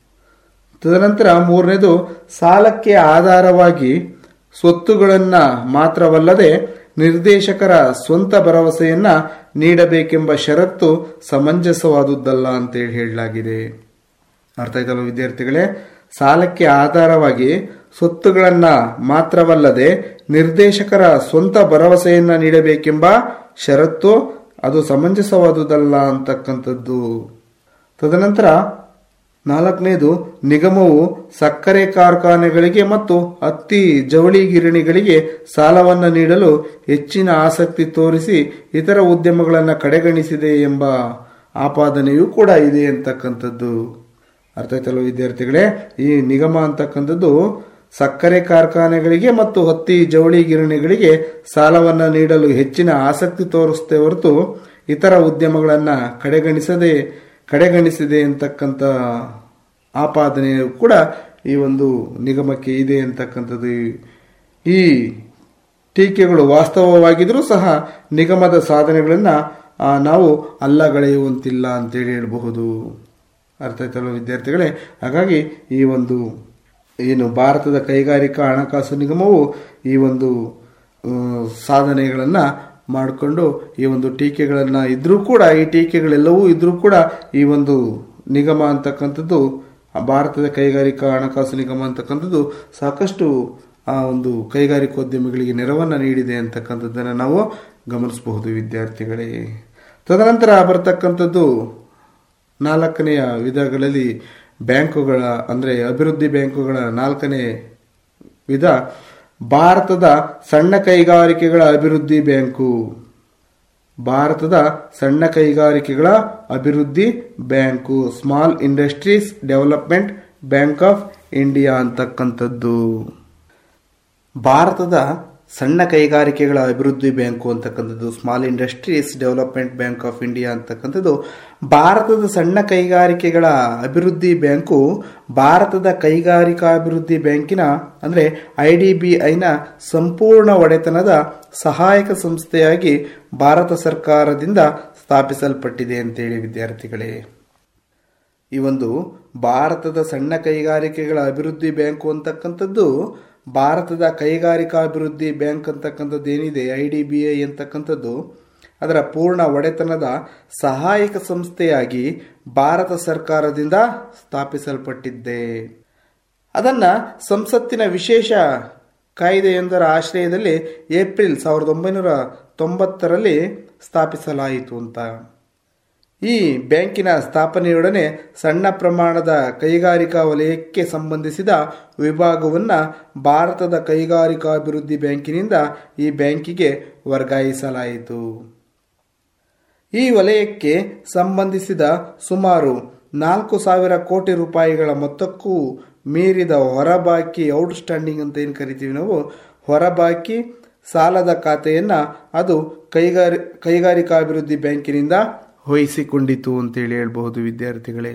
ತದನಂತರ ಮೂರನೇದು, ಸಾಲಕ್ಕೆ ಆಧಾರವಾಗಿ ಸ್ವತ್ತುಗಳನ್ನು ಮಾತ್ರವಲ್ಲದೆ ನಿರ್ದೇಶಕರ ಸ್ವಂತ ಭರವಸೆಯನ್ನ ನೀಡಬೇಕೆಂಬ ಷರತ್ತು ಸಮಂಜಸವಾದುದಲ್ಲ ಅಂತೇಳಿ ಹೇಳಲಾಗಿದೆ. ಅರ್ಥ ಆಯ್ತಲ್ಲ ವಿದ್ಯಾರ್ಥಿಗಳೇ? ಸಾಲಕ್ಕೆ ಆಧಾರವಾಗಿ ಸ್ವತ್ತುಗಳನ್ನು ಮಾತ್ರವಲ್ಲದೆ ನಿರ್ದೇಶಕರ ಸ್ವಂತ ಭರವಸೆಯನ್ನ ನೀಡಬೇಕೆಂಬ ಷರತ್ತು ಅದು ಸಮಂಜಸವಾದುದಲ್ಲ ಅಂತಕ್ಕಂಥದ್ದು. ತದನಂತರ ನಾಲ್ಕನೇದು, ನಿಗಮವು ಸಕ್ಕರೆ ಕಾರ್ಖಾನೆಗಳಿಗೆ ಮತ್ತು ಹತ್ತಿ ಜವಳಿ ಗಿರಣಿಗಳಿಗೆ ಸಾಲವನ್ನು ನೀಡಲು ಹೆಚ್ಚಿನ ಆಸಕ್ತಿ ತೋರಿಸಿ ಇತರ ಉದ್ಯಮಗಳನ್ನು ಕಡೆಗಣಿಸಿದೆ ಎಂಬ ಆಪಾದನೆಯೂ ಕೂಡ ಇದೆ ಅಂತಕ್ಕಂಥದ್ದು. ಅರ್ಥ ಆಯ್ತಲ್ಲ ವಿದ್ಯಾರ್ಥಿಗಳೇ? ಈ ನಿಗಮ ಅಂತಕ್ಕಂಥದ್ದು ಸಕ್ಕರೆ ಕಾರ್ಖಾನೆಗಳಿಗೆ ಮತ್ತು ಹತ್ತಿ ಜವಳಿ ಗಿರಣಿಗಳಿಗೆ ಸಾಲವನ್ನು ನೀಡಲು ಹೆಚ್ಚಿನ ಆಸಕ್ತಿ ತೋರಿಸುತ್ತೆ ಹೊರತು ಇತರ ಉದ್ಯಮಗಳನ್ನು ಕಡೆಗಣಿಸಿದೆ ಅಂತಕ್ಕಂಥ ಆಪಾದನೆಯು ಕೂಡ ಈ ಒಂದು ನಿಗಮಕ್ಕೆ ಇದೆ ಅಂತಕ್ಕಂಥದ್ದು. ಈ ಟೀಕೆಗಳು ವಾಸ್ತವವಾಗಿದ್ರೂ ಸಹ ನಿಗಮದ ಸಾಧನೆಗಳನ್ನು ನಾವು ಅಲ್ಲಗಳೆಯುವಂತಿಲ್ಲ ಅಂತೇಳಿ ಹೇಳಬಹುದು. ಅರ್ಥ ಆಯ್ತಲ್ಲ ವಿದ್ಯಾರ್ಥಿಗಳೇ? ಹಾಗಾಗಿ ಈ ಒಂದು ಭಾರತದ ಕೈಗಾರಿಕಾ ಹಣಕಾಸು ನಿಗಮವು ಈ ಒಂದು ಸಾಧನೆಗಳನ್ನು ಮಾಡಿಕೊಂಡು ಈ ಒಂದು ಟೀಕೆಗಳನ್ನು ಇದ್ರೂ ಕೂಡ, ಈ ಟೀಕೆಗಳೆಲ್ಲವೂ ಇದ್ರೂ ಕೂಡ ಈ ಒಂದು ನಿಗಮ ಅಂತಕ್ಕಂಥದ್ದು, ಭಾರತದ ಕೈಗಾರಿಕಾ ಹಣಕಾಸು ನಿಗಮ ಅಂತಕ್ಕಂಥದ್ದು ಸಾಕಷ್ಟು ಆ ಒಂದು ಕೈಗಾರಿಕೋದ್ಯಮಿಗಳಿಗೆ ನೆರವನ್ನು ನೀಡಿದೆ ಅಂತಕ್ಕಂಥದ್ದನ್ನು ನಾವು ಗಮನಿಸಬಹುದು ವಿದ್ಯಾರ್ಥಿಗಳೇ. ತದನಂತರ ಬರ್ತಕ್ಕಂಥದ್ದು ನಾಲ್ಕನೆಯ ವಿಧಗಳಲ್ಲಿ ಬ್ಯಾಂಕುಗಳ ಅಂದರೆ ಅಭಿವೃದ್ಧಿ ಬ್ಯಾಂಕುಗಳ ನಾಲ್ಕನೇ ವಿಧ ಭಾರತದ ಸಣ್ಣ ಕೈಗಾರಿಕೆಗಳ ಅಭಿವೃದ್ಧಿ ಬ್ಯಾಂಕು. ಭಾರತದ ಸಣ್ಣ ಕೈಗಾರಿಕೆಗಳ ಅಭಿವೃದ್ಧಿ bank, small industries development bank of India ಅಂತಕ್ಕಂಥದ್ದು. ಭಾರತದ ಸಣ್ಣ ಕೈಗಾರಿಕೆಗಳ ಅಭಿವೃದ್ಧಿ ಬ್ಯಾಂಕು ಅಂತಕ್ಕಂಥದ್ದು, small industries development bank of India ಅಂತಕ್ಕಂಥದ್ದು ಭಾರತದ ಸಣ್ಣ ಕೈಗಾರಿಕೆಗಳ ಅಭಿವೃದ್ಧಿ ಬ್ಯಾಂಕು ಭಾರತದ ಕೈಗಾರಿಕಾಭಿವೃದ್ಧಿ ಬ್ಯಾಂಕಿನ ಅಂದರೆ IDBIನ ಸಂಪೂರ್ಣ ಒಡೆತನದ ಸಹಾಯಕ ಸಂಸ್ಥೆಯಾಗಿ ಭಾರತ ಸರ್ಕಾರದಿಂದ ಸ್ಥಾಪಿಸಲ್ಪಟ್ಟಿದೆ ಅಂತೇಳಿ ವಿದ್ಯಾರ್ಥಿಗಳೇ. ಈ ಒಂದು ಭಾರತದ ಸಣ್ಣ ಕೈಗಾರಿಕೆಗಳ ಅಭಿವೃದ್ಧಿ ಬ್ಯಾಂಕು ಅಂತಕ್ಕಂಥದ್ದು ಭಾರತದ ಕೈಗಾರಿಕಾಭಿವೃದ್ಧಿ ಬ್ಯಾಂಕ್ ಅಂತಕ್ಕಂಥದ್ದು ಏನಿದೆ IDBI ಅಂತಕ್ಕಂಥದ್ದು ಅದರ ಪೂರ್ಣ ಒಡೆತನದ ಸಹಾಯಕ ಸಂಸ್ಥೆಯಾಗಿ ಭಾರತ ಸರ್ಕಾರದಿಂದ ಸ್ಥಾಪಿಸಲ್ಪಟ್ಟಿದೆ. ಅದನ್ನು ಸಂಸತ್ತಿನ ವಿಶೇಷ ಕಾಯ್ದೆಯೊಂದರ ಆಶ್ರಯದಲ್ಲಿ ಏಪ್ರಿಲ್ 1990ರಲ್ಲಿ ಸ್ಥಾಪಿಸಲಾಯಿತು ಅಂತ. ಈ ಬ್ಯಾಂಕಿನ ಸ್ಥಾಪನೆಯೊಡನೆ ಸಣ್ಣ ಪ್ರಮಾಣದ ಕೈಗಾರಿಕಾ ವಲಯಕ್ಕೆ ಸಂಬಂಧಿಸಿದ ವಿಭಾಗವನ್ನು ಭಾರತದ ಕೈಗಾರಿಕಾಭಿವೃದ್ಧಿ ಬ್ಯಾಂಕಿನಿಂದ ಈ ಬ್ಯಾಂಕಿಗೆ ವರ್ಗಾಯಿಸಲಾಯಿತು. ಈ ವಲಯಕ್ಕೆ ಸಂಬಂಧಿಸಿದ ಸುಮಾರು 4,000 ಕೋಟಿ ರೂಪಾಯಿಗಳ ಮೊತ್ತಕ್ಕೂ ಮೀರಿದ ಹೊರಬಾಕಿ ಔಟ್ಸ್ಟ್ಯಾಂಡಿಂಗ್ ಅಂತ ಏನು ಕರಿತೀವಿ ನಾವು, ಹೊರಬಾಕಿ ಸಾಲದ ಖಾತೆಯನ್ನು ಅದು ಕೈಗಾರಿಕಾಭಿವೃದ್ಧಿ ಬ್ಯಾಂಕಿನಿಂದ ವಹಿಸಿಕೊಂಡಿತು ಅಂತೇಳಿ ಹೇಳ್ಬಹುದು ವಿದ್ಯಾರ್ಥಿಗಳೇ.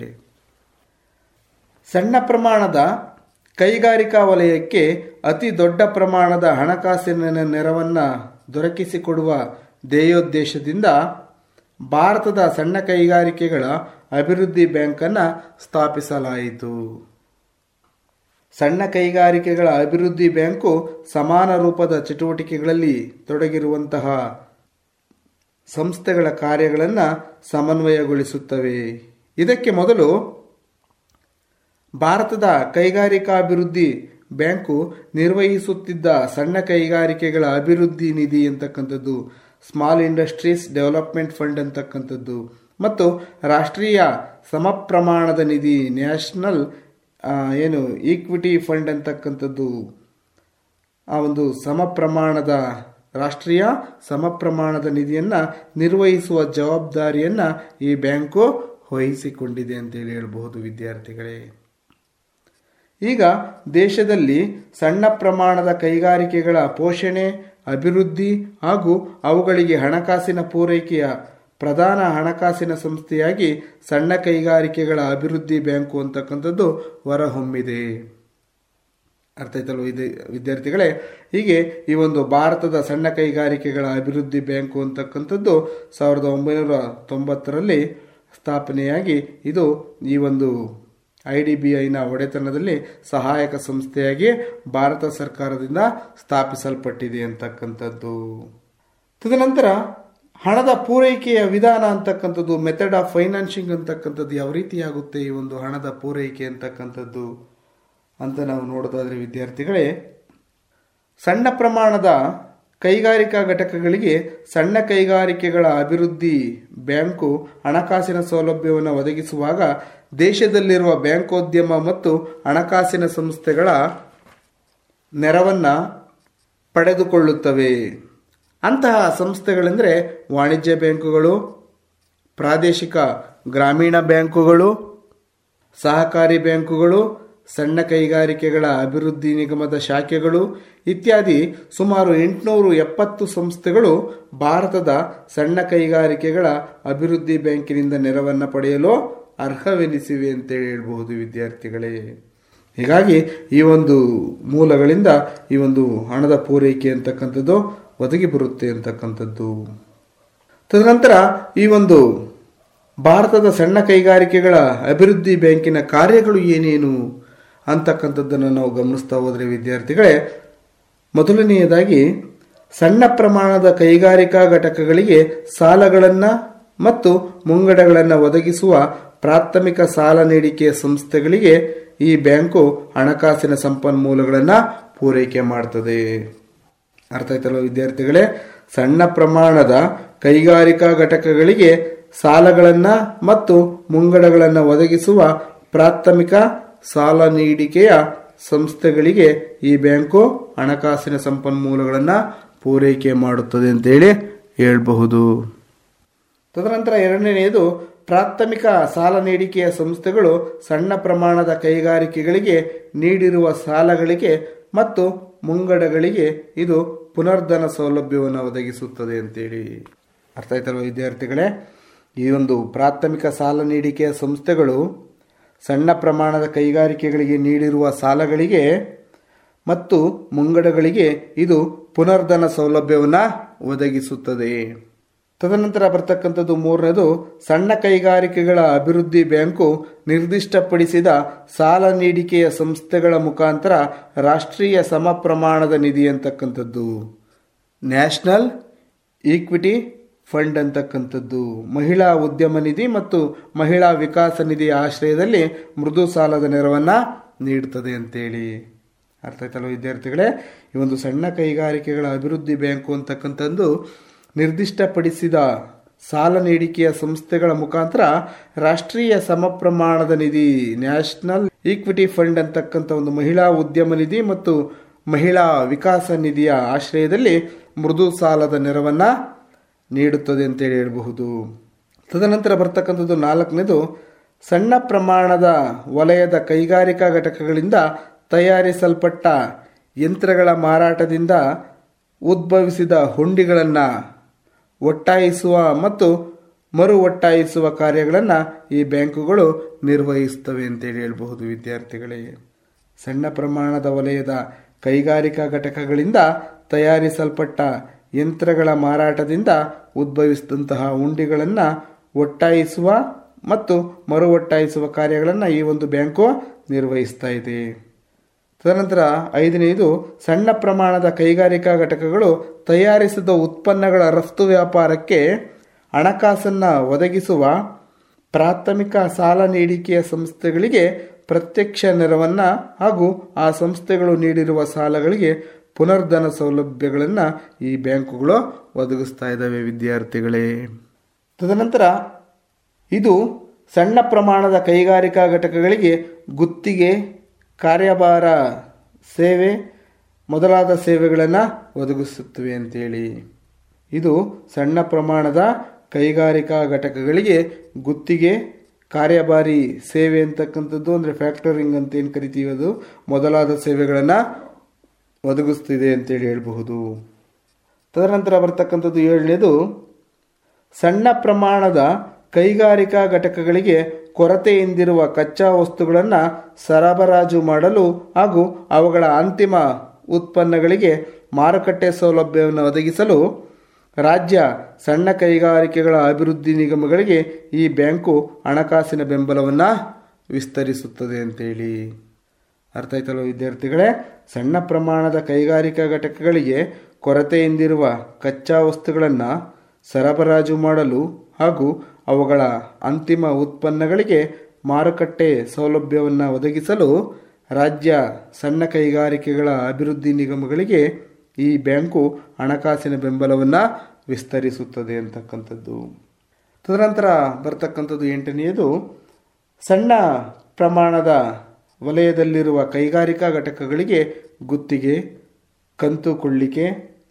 ಸಣ್ಣ ಪ್ರಮಾಣದ ಕೈಗಾರಿಕಾ ವಲಯಕ್ಕೆ ಅತಿ ದೊಡ್ಡ ಪ್ರಮಾಣದ ಹಣಕಾಸಿನ ನೆರವನ್ನು ದೊರಕಿಸಿಕೊಡುವ ಧ್ಯೇಯೋದ್ದೇಶದಿಂದ ಭಾರತದ ಸಣ್ಣ ಕೈಗಾರಿಕೆಗಳ ಅಭಿವೃದ್ಧಿ ಬ್ಯಾಂಕನ್ನು ಸ್ಥಾಪಿಸಲಾಯಿತು. ಸಣ್ಣ ಕೈಗಾರಿಕೆಗಳ ಅಭಿವೃದ್ಧಿ ಬ್ಯಾಂಕು ಸಮಾನ ರೂಪದ ಚಟುವಟಿಕೆಗಳಲ್ಲಿ ತೊಡಗಿರುವಂತಹ ಸಂಸ್ಥೆಗಳ ಕಾರ್ಯಗಳನ್ನು ಸಮನ್ವಯಗೊಳಿಸುತ್ತವೆ. ಇದಕ್ಕೆ ಮೊದಲು ಭಾರತದ ಕೈಗಾರಿಕಾಭಿವೃದ್ಧಿ ಬ್ಯಾಂಕು ನಿರ್ವಹಿಸುತ್ತಿದ್ದ ಸಣ್ಣ ಕೈಗಾರಿಕೆಗಳ ಅಭಿವೃದ್ಧಿ ನಿಧಿ ಅಂತಕ್ಕಂಥದ್ದು, ಸ್ಮಾಲ್ ಇಂಡಸ್ಟ್ರೀಸ್ ಡೆವಲಪ್ಮೆಂಟ್ ಫಂಡ್ ಅಂತಕ್ಕಂಥದ್ದು ಮತ್ತು ರಾಷ್ಟ್ರೀಯ ಸಮಪ್ರಮಾಣದ ನಿಧಿ ನ್ಯಾಷನಲ್ ಈಕ್ವಿಟಿ ಫಂಡ್ ಅಂತಕ್ಕಂಥದ್ದು, ಆ ಒಂದು ರಾಷ್ಟ್ರೀಯ ಸಮಪ್ರಮಾಣದ ನಿಧಿಯನ್ನು ನಿರ್ವಹಿಸುವ ಜವಾಬ್ದಾರಿಯನ್ನು ಈ ಬ್ಯಾಂಕು ವಹಿಸಿಕೊಂಡಿದೆ ಅಂತೇಳಿ ಹೇಳಬಹುದು ವಿದ್ಯಾರ್ಥಿಗಳೇ. ಈಗ ದೇಶದಲ್ಲಿ ಸಣ್ಣ ಪ್ರಮಾಣದ ಕೈಗಾರಿಕೆಗಳ ಪೋಷಣೆ, ಅಭಿವೃದ್ಧಿ ಹಾಗೂ ಅವುಗಳಿಗೆ ಹಣಕಾಸಿನ ಪೂರೈಕೆಯ ಪ್ರಧಾನ ಹಣಕಾಸಿನ ಸಂಸ್ಥೆಯಾಗಿ ಸಣ್ಣ ಕೈಗಾರಿಕೆಗಳ ಅಭಿವೃದ್ಧಿ ಬ್ಯಾಂಕು ಅಂತಕ್ಕಂಥದ್ದು ಹೊರಹೊಮ್ಮಿದೆ. ಅರ್ಥ ಆಯ್ತಲ್ವ ವಿದ್ಯಾರ್ಥಿಗಳೇ? ಹೀಗೆ ಈ ಒಂದು ಭಾರತದ ಸಣ್ಣ ಕೈಗಾರಿಕೆಗಳ ಅಭಿವೃದ್ಧಿ ಬ್ಯಾಂಕು ಅಂತಕ್ಕಂಥದ್ದು 1990ರಲ್ಲಿ ಸ್ಥಾಪನೆಯಾಗಿ ಇದು ಈ ಒಂದು IDBIನ ಒಡೆತನದಲ್ಲಿ ಸಹಾಯಕ ಸಂಸ್ಥೆಯಾಗಿ ಭಾರತ ಸರ್ಕಾರದಿಂದ ಸ್ಥಾಪಿಸಲ್ಪಟ್ಟಿದೆ ಅಂತಕ್ಕಂಥದ್ದು. ತದನಂತರ ಹಣದ ಪೂರೈಕೆಯ ವಿಧಾನ ಅಂತಕ್ಕಂಥದ್ದು, ಮೆಥಡ್ ಆಫ್ ಫೈನಾನ್ಸಿಂಗ್ ಅಂತಕ್ಕಂಥದ್ದು ಯಾವ ರೀತಿಯಾಗುತ್ತೆ ಈ ಒಂದು ಹಣದ ಪೂರೈಕೆ ಅಂತಕ್ಕಂಥದ್ದು ಅಂತ ನಾವು ನೋಡೋದಾದ್ರೆ ವಿದ್ಯಾರ್ಥಿಗಳೇ, ಸಣ್ಣ ಪ್ರಮಾಣದ ಕೈಗಾರಿಕಾ ಘಟಕಗಳಿಗೆ ಸಣ್ಣ ಕೈಗಾರಿಕೆಗಳ ಅಭಿವೃದ್ಧಿ ಬ್ಯಾಂಕು ಹಣಕಾಸಿನ ಸೌಲಭ್ಯವನ್ನು ಒದಗಿಸುವಾಗ ದೇಶದಲ್ಲಿರುವ ಬ್ಯಾಂಕೋದ್ಯಮ ಮತ್ತು ಹಣಕಾಸಿನ ಸಂಸ್ಥೆಗಳ ನೆರವನ್ನು ಪಡೆದುಕೊಳ್ಳುತ್ತವೆ. ಅಂತಹ ಸಂಸ್ಥೆಗಳೆಂದರೆ ವಾಣಿಜ್ಯ ಬ್ಯಾಂಕುಗಳು, ಪ್ರಾದೇಶಿಕ ಗ್ರಾಮೀಣ ಬ್ಯಾಂಕುಗಳು, ಸಹಕಾರಿ ಬ್ಯಾಂಕುಗಳು, ಸಣ್ಣ ಕೈಗಾರಿಕೆಗಳ ಅಭಿವೃದ್ಧಿ ನಿಗಮದ ಶಾಖೆಗಳು ಇತ್ಯಾದಿ ಸುಮಾರು 870 ಸಂಸ್ಥೆಗಳು ಭಾರತದ ಸಣ್ಣ ಕೈಗಾರಿಕೆಗಳ ಅಭಿವೃದ್ಧಿ ಬ್ಯಾಂಕಿನಿಂದ ನೆರವನ್ನು ಪಡೆಯಲು ಅರ್ಹವೆನಿಸಿವೆ ಅಂತೇಳಿ ಹೇಳ್ಬಹುದು ವಿದ್ಯಾರ್ಥಿಗಳೇ. ಹೀಗಾಗಿ ಈ ಒಂದು ಮೂಲಗಳಿಂದ ಈ ಒಂದು ಹಣದ ಪೂರೈಕೆ ಅಂತಕ್ಕಂಥದ್ದು ಒದಗಿ ಬರುತ್ತೆ ಅಂತಕ್ಕಂಥದ್ದು. ತದನಂತರ ಈ ಒಂದು ಭಾರತದ ಸಣ್ಣ ಕೈಗಾರಿಕೆಗಳ ಅಭಿವೃದ್ಧಿ ಬ್ಯಾಂಕಿನ ಕಾರ್ಯಗಳು ಏನೇನು ಅಂತಕ್ಕಂಥದ್ದನ್ನು ನಾವು ಗಮನಿಸ್ತಾ ಹೋದರೆ ವಿದ್ಯಾರ್ಥಿಗಳೇ, ಮೊದಲನೆಯದಾಗಿ ಸಣ್ಣ ಪ್ರಮಾಣದ ಕೈಗಾರಿಕಾ ಘಟಕಗಳಿಗೆ ಸಾಲಗಳನ್ನು ಮತ್ತು ಮುಂಗಡಗಳನ್ನು ಒದಗಿಸುವ ಪ್ರಾಥಮಿಕ ಸಾಲ ನೀಡಿಕೆಯ ಸಂಸ್ಥೆಗಳಿಗೆ ಈ ಬ್ಯಾಂಕು ಹಣಕಾಸಿನ ಸಂಪನ್ಮೂಲಗಳನ್ನು ಪೂರೈಕೆ ಮಾಡ್ತದೆ. ಅರ್ಥ ಆಯ್ತಲ್ಲ ವಿದ್ಯಾರ್ಥಿಗಳೇ? ಸಣ್ಣ ಪ್ರಮಾಣದ ಕೈಗಾರಿಕಾ ಘಟಕಗಳಿಗೆ ಸಾಲಗಳನ್ನು ಮತ್ತು ಮುಂಗಡಗಳನ್ನು ಒದಗಿಸುವ ಪ್ರಾಥಮಿಕ ಸಾಲ ನೀಡಿಕೆಯ ಸಂಸ್ಥೆಗಳಿಗೆ ಈ ಬ್ಯಾಂಕು ಹಣಕಾಸಿನ ಸಂಪನ್ಮೂಲಗಳನ್ನು ಪೂರೈಕೆ ಮಾಡುತ್ತದೆ ಅಂತೇಳಿ ಹೇಳಬಹುದು. ತದನಂತರ ಎರಡನೆಯದು, ಪ್ರಾಥಮಿಕ ಸಾಲ ನೀಡಿಕೆಯ ಸಂಸ್ಥೆಗಳು ಸಣ್ಣ ಪ್ರಮಾಣದ ಕೈಗಾರಿಕೆಗಳಿಗೆ ನೀಡಿರುವ ಸಾಲಗಳಿಗೆ ಮತ್ತು ಮುಂಗಡಗಳಿಗೆ ಇದು ಪುನರ್ಧನ ಸೌಲಭ್ಯವನ್ನು ಒದಗಿಸುತ್ತದೆ ಅಂತೇಳಿ. ಅರ್ಥ ಆಯ್ತಲ್ವ ವಿದ್ಯಾರ್ಥಿಗಳೇ? ಈ ಒಂದು ಪ್ರಾಥಮಿಕ ಸಾಲ ನೀಡಿಕೆಯ ಸಂಸ್ಥೆಗಳು ಸಣ್ಣ ಪ್ರಮಾಣದ ಕೈಗಾರಿಕೆಗಳಿಗೆ ನೀಡಿರುವ ಸಾಲಗಳಿಗೆ ಮತ್ತು ಮುಂಗಡಗಳಿಗೆ ಇದು ಪುನರ್ಧನ ಸೌಲಭ್ಯವನ್ನು ಒದಗಿಸುತ್ತದೆ. ತದನಂತರ ಬರ್ತಕ್ಕಂಥದ್ದು ಮೂರನೇದು, ಸಣ್ಣ ಕೈಗಾರಿಕೆಗಳ ಅಭಿವೃದ್ಧಿ ಬ್ಯಾಂಕು ನಿರ್ದಿಷ್ಟಪಡಿಸಿದ ಸಾಲ ನೀಡಿಕೆಯ ಸಂಸ್ಥೆಗಳ ಮುಖಾಂತರ ರಾಷ್ಟ್ರೀಯ ಸಮ ಪ್ರಮಾಣದ ನಿಧಿ ಅಂತಕ್ಕಂಥದ್ದು, ನ್ಯಾಷನಲ್ ಈಕ್ವಿಟಿ ಫಂಡ್ ಅಂತಕ್ಕಂಥದ್ದು, ಮಹಿಳಾ ಉದ್ಯಮ ನಿಧಿ ಮತ್ತು ಮಹಿಳಾ ವಿಕಾಸ ನಿಧಿಯ ಆಶ್ರಯದಲ್ಲಿ ಮೃದು ಸಾಲದ ನೆರವನ್ನು ನೀಡುತ್ತದೆ ಅಂತೇಳಿ. ಅರ್ಥ ಆಯ್ತಲ್ವ ವಿದ್ಯಾರ್ಥಿಗಳೇ? ಈ ಒಂದು ಸಣ್ಣ ಕೈಗಾರಿಕೆಗಳ ಅಭಿವೃದ್ಧಿ ಬ್ಯಾಂಕು ಅಂತಕ್ಕಂಥದ್ದು ನಿರ್ದಿಷ್ಟಪಡಿಸಿದ ಸಾಲ ನೀಡಿಕೆಯ ಸಂಸ್ಥೆಗಳ ಮುಖಾಂತರ ರಾಷ್ಟ್ರೀಯ ಸಮಪ್ರಮಾಣದ ನಿಧಿ, ನ್ಯಾಷನಲ್ ಈಕ್ವಿಟಿ ಫಂಡ್ ಅಂತಕ್ಕಂಥ ಒಂದು ಮಹಿಳಾ ಉದ್ಯಮ ನಿಧಿ ಮತ್ತು ಮಹಿಳಾ ವಿಕಾಸ ನಿಧಿಯ ಆಶ್ರಯದಲ್ಲಿ ಮೃದು ಸಾಲದ ನೆರವನ್ನ ನೀಡುತ್ತದೆ ಅಂತೇಳಿ ಹೇಳಬಹುದು. ತದನಂತರ ಬರ್ತಕ್ಕಂಥದ್ದು 4ನೇದು, ಸಣ್ಣ ಪ್ರಮಾಣದ ವಲಯದ ಕೈಗಾರಿಕಾ ಘಟಕಗಳಿಂದ ತಯಾರಿಸಲ್ಪಟ್ಟ ಯಂತ್ರಗಳ ಮಾರಾಟದಿಂದ ಉದ್ಭವಿಸಿದ ಹುಂಡಿಗಳನ್ನು ಒಟ್ಟಾಯಿಸುವ ಮತ್ತು ಮರು ಒಟ್ಟಾಯಿಸುವ ಕಾರ್ಯಗಳನ್ನು ಈ ಬ್ಯಾಂಕುಗಳು ನಿರ್ವಹಿಸುತ್ತವೆ ಅಂತೇಳಿ ಹೇಳಬಹುದು ವಿದ್ಯಾರ್ಥಿಗಳಿಗೆ. ಸಣ್ಣ ಪ್ರಮಾಣದ ವಲಯದ ಕೈಗಾರಿಕಾ ಘಟಕಗಳಿಂದ ತಯಾರಿಸಲ್ಪಟ್ಟ ಯಂತ್ರಗಳ ಮಾರಾಟದಿಂದ ಉದ್ಭವಿಸಿದಂತಹ ಹುಂಡಿಗಳನ್ನು ಒಟ್ಟಾಯಿಸುವ ಮತ್ತು ಮರು ಒಟ್ಟಾಯಿಸುವ ಕಾರ್ಯಗಳನ್ನು ಈ ಒಂದು ಬ್ಯಾಂಕು ನಿರ್ವಹಿಸ್ತಾ ಇದೆ. ತದನಂತರ 5ನೇದು, ಸಣ್ಣ ಪ್ರಮಾಣದ ಕೈಗಾರಿಕಾ ಘಟಕಗಳು ತಯಾರಿಸಿದ ಉತ್ಪನ್ನಗಳ ರಫ್ತು ವ್ಯಾಪಾರಕ್ಕೆ ಹಣಕಾಸನ್ನು ಒದಗಿಸುವ ಪ್ರಾಥಮಿಕ ಸಾಲ ನೀಡಿಕೆಯ ಸಂಸ್ಥೆಗಳಿಗೆ ಪ್ರತ್ಯಕ್ಷ ನೆರವನ್ನು ಹಾಗೂ ಆ ಸಂಸ್ಥೆಗಳು ನೀಡಿರುವ ಸಾಲಗಳಿಗೆ ಪುನರ್ಧನ ಸೌಲಭ್ಯಗಳನ್ನು ಈ ಬ್ಯಾಂಕುಗಳು ಒದಗಿಸ್ತಾ ಇದ್ದಾವೆ ವಿದ್ಯಾರ್ಥಿಗಳೇ. ತದನಂತರ ಇದು ಸಣ್ಣ ಪ್ರಮಾಣದ ಕೈಗಾರಿಕಾ ಘಟಕಗಳಿಗೆ ಗುತ್ತಿಗೆ, ಕಾರ್ಯಭಾರ ಸೇವೆ ಮೊದಲಾದ ಸೇವೆಗಳನ್ನು ಒದಗಿಸುತ್ತವೆ ಅಂತೇಳಿ. ಇದು ಸಣ್ಣ ಪ್ರಮಾಣದ ಕೈಗಾರಿಕಾ ಘಟಕಗಳಿಗೆ ಗುತ್ತಿಗೆ, ಕಾರ್ಯಭಾರಿ ಸೇವೆ ಅಂತಕ್ಕಂಥದ್ದು ಅಂದರೆ ಫ್ಯಾಕ್ಟರಿಂಗ್ ಅಂತ ಏನು ಕರಿತೀವಿ, ಅದು ಮೊದಲಾದ ಸೇವೆಗಳನ್ನು ಒದಗಿಸ್ತಿದೆ ಅಂತೇಳಿ ಹೇಳಬಹುದು. ತದನಂತರ ಬರ್ತಕ್ಕಂಥದ್ದು 7ನೇದು, ಸಣ್ಣ ಪ್ರಮಾಣದ ಕೈಗಾರಿಕಾ ಘಟಕಗಳಿಗೆ ಕೊರತೆಯಿಂದಿರುವ ಕಚ್ಚಾ ವಸ್ತುಗಳನ್ನು ಸರಬರಾಜು ಮಾಡಲು ಹಾಗೂ ಅವುಗಳ ಅಂತಿಮ ಉತ್ಪನ್ನಗಳಿಗೆ ಮಾರುಕಟ್ಟೆ ಸೌಲಭ್ಯವನ್ನು ಒದಗಿಸಲು ರಾಜ್ಯ ಸಣ್ಣ ಕೈಗಾರಿಕೆಗಳ ಅಭಿವೃದ್ಧಿ ನಿಗಮಗಳಿಗೆ ಈ ಬ್ಯಾಂಕು ಹಣಕಾಸಿನ ಬೆಂಬಲವನ್ನು ವಿಸ್ತರಿಸುತ್ತದೆ ಅಂತೇಳಿ. ಅರ್ಥ ಆಯ್ತಲ್ವ ವಿದ್ಯಾರ್ಥಿಗಳೇ? ಸಣ್ಣ ಪ್ರಮಾಣದ ಕೈಗಾರಿಕಾ ಘಟಕಗಳಿಗೆ ಕೊರತೆಯಿಂದಿರುವ ಕಚ್ಚಾ ವಸ್ತುಗಳನ್ನು ಸರಬರಾಜು ಮಾಡಲು ಹಾಗೂ ಅವುಗಳ ಅಂತಿಮ ಉತ್ಪನ್ನಗಳಿಗೆ ಮಾರುಕಟ್ಟೆ ಸೌಲಭ್ಯವನ್ನು ಒದಗಿಸಲು ರಾಜ್ಯ ಸಣ್ಣ ಕೈಗಾರಿಕೆಗಳ ಅಭಿವೃದ್ಧಿ ನಿಗಮಗಳಿಗೆ ಈ ಬ್ಯಾಂಕು ಹಣಕಾಸಿನ ಬೆಂಬಲವನ್ನು ವಿಸ್ತರಿಸುತ್ತದೆ ಅಂತಕ್ಕಂಥದ್ದು. ತದನಂತರ ಬರ್ತಕ್ಕಂಥದ್ದು 8ನೇದು, ಸಣ್ಣ ಪ್ರಮಾಣದ ವಲಯದಲ್ಲಿರುವ ಕೈಗಾರಿಕಾ ಘಟಕಗಳಿಗೆ ಗುತ್ತಿಗೆ, ಕಂತು ಕೊಳ್ಳಿಕೆ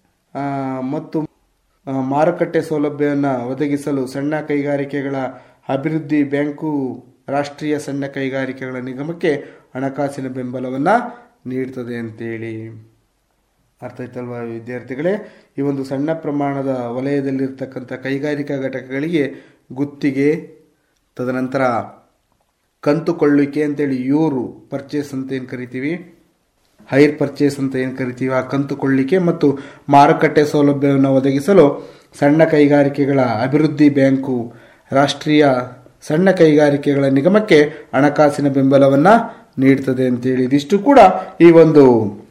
ಮತ್ತು ಮಾರುಕಟ್ಟೆ ಸೌಲಭ್ಯವನ್ನು ಒದಗಿಸಲು ಸಣ್ಣ ಕೈಗಾರಿಕೆಗಳ ಅಭಿವೃದ್ಧಿ ಬ್ಯಾಂಕು ರಾಷ್ಟ್ರೀಯ ಸಣ್ಣ ಕೈಗಾರಿಕೆಗಳ ನಿಗಮಕ್ಕೆ ಹಣಕಾಸಿನ ಬೆಂಬಲವನ್ನು ನೀಡ್ತದೆ ಅಂತೇಳಿ. ಅರ್ಥ ಆಯ್ತಲ್ವಾ ವಿದ್ಯಾರ್ಥಿಗಳೇ? ಈ ಒಂದು ಸಣ್ಣ ಪ್ರಮಾಣದ ವಲಯದಲ್ಲಿರ್ತಕ್ಕಂಥ ಕೈಗಾರಿಕಾ ಘಟಕಗಳಿಗೆ ಗುತ್ತಿಗೆ, ತದನಂತರ ಕಂತು ಕೊಳ್ಳಿಕೆ ಅಂತೇಳಿ ಯೂರು ಪರ್ಚೇಸ್ ಅಂತ ಏನು ಕರಿತೀವಿ, ಹೈರ್ ಪರ್ಚೇಸ್ ಅಂತ ಏನು ಕರಿತೀವಿ, ಆ ಕಂತು ಕೊಳ್ಳಿಕೆ ಮತ್ತು ಮಾರುಕಟ್ಟೆ ಸೌಲಭ್ಯವನ್ನು ಒದಗಿಸಲು ಸಣ್ಣ ಕೈಗಾರಿಕೆಗಳ ಅಭಿವೃದ್ಧಿ ಬ್ಯಾಂಕು ರಾಷ್ಟ್ರೀಯ ಸಣ್ಣ ಕೈಗಾರಿಕೆಗಳ ನಿಗಮಕ್ಕೆ ಹಣಕಾಸಿನ ಬೆಂಬಲವನ್ನು ನೀಡ್ತದೆ ಅಂತೇಳಿ. ಇದಿಷ್ಟು ಕೂಡ ಈ ಒಂದು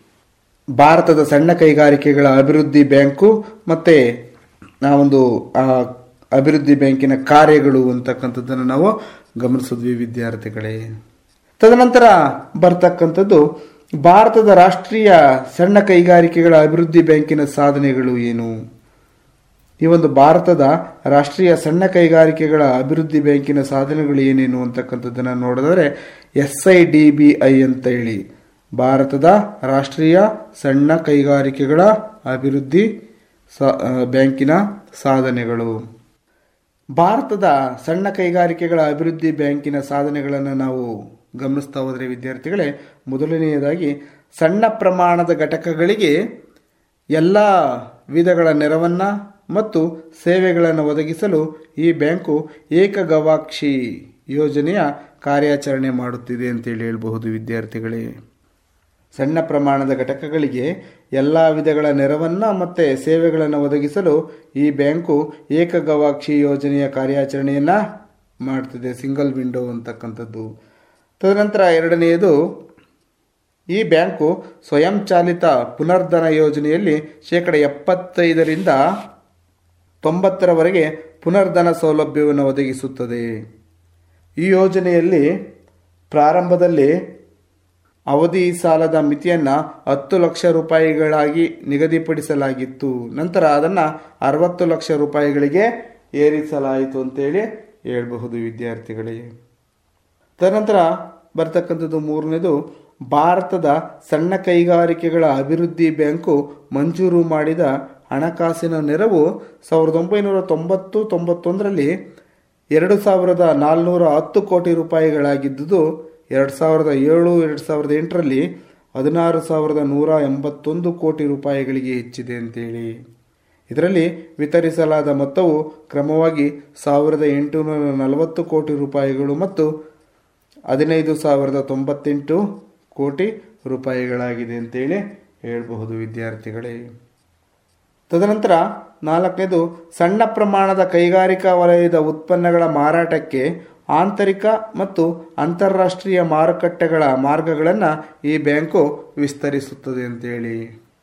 ಭಾರತದ ಸಣ್ಣ ಕೈಗಾರಿಕೆಗಳ ಅಭಿವೃದ್ಧಿ ಬ್ಯಾಂಕು ಮತ್ತೆ ಆ ಒಂದು ಅಭಿವೃದ್ಧಿ ಬ್ಯಾಂಕಿನ ಕಾರ್ಯಗಳು ಅಂತಕ್ಕಂಥದ್ದನ್ನು ನಾವು ಗಮನಿಸಿದ್ವಿ ವಿದ್ಯಾರ್ಥಿಗಳೇ. ತದನಂತರ ಬರ್ತಕ್ಕಂಥದ್ದು ಭಾರತದ ರಾಷ್ಟ್ರೀಯ ಸಣ್ಣ ಕೈಗಾರಿಕೆಗಳ ಅಭಿವೃದ್ಧಿ ಬ್ಯಾಂಕಿನ ಸಾಧನೆಗಳು ಏನು? ಈ ಒಂದು ಭಾರತದ ರಾಷ್ಟ್ರೀಯ ಸಣ್ಣ ಕೈಗಾರಿಕೆಗಳ ಅಭಿವೃದ್ಧಿ ಬ್ಯಾಂಕಿನ ಸಾಧನೆಗಳು ಏನೇನು ಅಂತಕ್ಕಂಥದ್ದನ್ನು ನೋಡಿದರೆ SIDBI ಅಂತ ಹೇಳಿ ಭಾರತದ ರಾಷ್ಟ್ರೀಯ ಸಣ್ಣ ಕೈಗಾರಿಕೆಗಳ ಅಭಿವೃದ್ಧಿ ಬ್ಯಾಂಕಿನ ಸಾಧನೆಗಳು. ಭಾರತದ ಸಣ್ಣ ಕೈಗಾರಿಕೆಗಳ ಅಭಿವೃದ್ಧಿ ಬ್ಯಾಂಕಿನ ಸಾಧನೆಗಳನ್ನು ನಾವು ಗಮನಿಸ್ತಾ ಹೋದರೆ ವಿದ್ಯಾರ್ಥಿಗಳೇ, ಮೊದಲನೆಯದಾಗಿ ಸಣ್ಣ ಪ್ರಮಾಣದ ಘಟಕಗಳಿಗೆ ಎಲ್ಲ ವಿಧಗಳ ನೆರವನ್ನು ಮತ್ತು ಸೇವೆಗಳನ್ನು ಒದಗಿಸಲು ಈ ಬ್ಯಾಂಕು ಏಕಗವಾಕ್ಷಿ ಯೋಜನೆಯ ಕಾರ್ಯಾಚರಣೆ ಮಾಡುತ್ತಿದೆ ಅಂತೇಳಿ ಹೇಳಬಹುದು ವಿದ್ಯಾರ್ಥಿಗಳೇ. ಸಣ್ಣ ಪ್ರಮಾಣದ ಘಟಕಗಳಿಗೆ ಎಲ್ಲ ವಿಧಗಳ ನೆರವನ್ನು ಮತ್ತು ಸೇವೆಗಳನ್ನು ಒದಗಿಸಲು ಈ ಬ್ಯಾಂಕು ಏಕಗವಾಕ್ಷಿ ಯೋಜನೆಯ ಕಾರ್ಯಾಚರಣೆಯನ್ನು ಮಾಡ್ತಿದೆ, ಸಿಂಗಲ್ ವಿಂಡೋ ಅಂತಕ್ಕಂಥದ್ದು. ತದನಂತರ 2ನೇದು, ಈ ಬ್ಯಾಂಕು ಸ್ವಯಂಚಾಲಿತ ಪುನರ್ಧನ ಯೋಜನೆಯಲ್ಲಿ 75% 90% ಪುನರ್ಧನ ಸೌಲಭ್ಯವನ್ನು ಒದಗಿಸುತ್ತದೆ. ಈ ಯೋಜನೆಯಲ್ಲಿ ಪ್ರಾರಂಭದಲ್ಲಿ ಅವಧಿ ಸಾಲದ ಮಿತಿಯನ್ನ 10 ಲಕ್ಷ ರೂಪಾಯಿಗಳಾಗಿ ನಿಗದಿಪಡಿಸಲಾಗಿತ್ತು. ನಂತರ ಅದನ್ನು 60 ಲಕ್ಷ ರೂಪಾಯಿಗಳಿಗೆ ಏರಿಸಲಾಯಿತು ಅಂತೇಳಿ ಹೇಳಬಹುದು ವಿದ್ಯಾರ್ಥಿಗಳಿಗೆ. ತದನಂತರ ಬರ್ತಕ್ಕಂಥದ್ದು ಮೂರನೇದು, ಭಾರತದ ಸಣ್ಣ ಕೈಗಾರಿಕೆಗಳ ಅಭಿವೃದ್ಧಿ ಬ್ಯಾಂಕು ಮಂಜೂರು ಮಾಡಿದ ಹಣಕಾಸಿನ ನೆರವು 1990-91ರಲ್ಲಿ 2410 ಕೋಟಿ ರೂಪಾಯಿಗಳಾಗಿದ್ದುದು 2007-2008ರಲ್ಲಿ 16,181 ಕೋಟಿ ರೂಪಾಯಿಗಳಿಗೆ ಹೆಚ್ಚಿದೆ ಅಂತೇಳಿ. ಇದರಲ್ಲಿ ವಿತರಿಸಲಾದ ಮೊತ್ತವು ಕ್ರಮವಾಗಿ 1,840 ಕೋಟಿ ರೂಪಾಯಿಗಳು ಮತ್ತು 15,098 ಕೋಟಿ ರೂಪಾಯಿಗಳಾಗಿದೆ ಅಂತೇಳಿ ಹೇಳಬಹುದು ವಿದ್ಯಾರ್ಥಿಗಳೇ. ತದನಂತರ ನಾಲ್ಕನೇದು, ಸಣ್ಣ ಪ್ರಮಾಣದ ಕೈಗಾರಿಕಾ ವಲಯದ ಉತ್ಪನ್ನಗಳ ಮಾರಾಟಕ್ಕೆ ಆಂತರಿಕ ಮತ್ತು ಅಂತಾರಾಷ್ಟ್ರೀಯ ಮಾರುಕಟ್ಟೆಗಳ ಮಾರ್ಗಗಳನ್ನು ಈ ಬ್ಯಾಂಕು ವಿಸ್ತರಿಸುತ್ತದೆ ಅಂತೇಳಿ.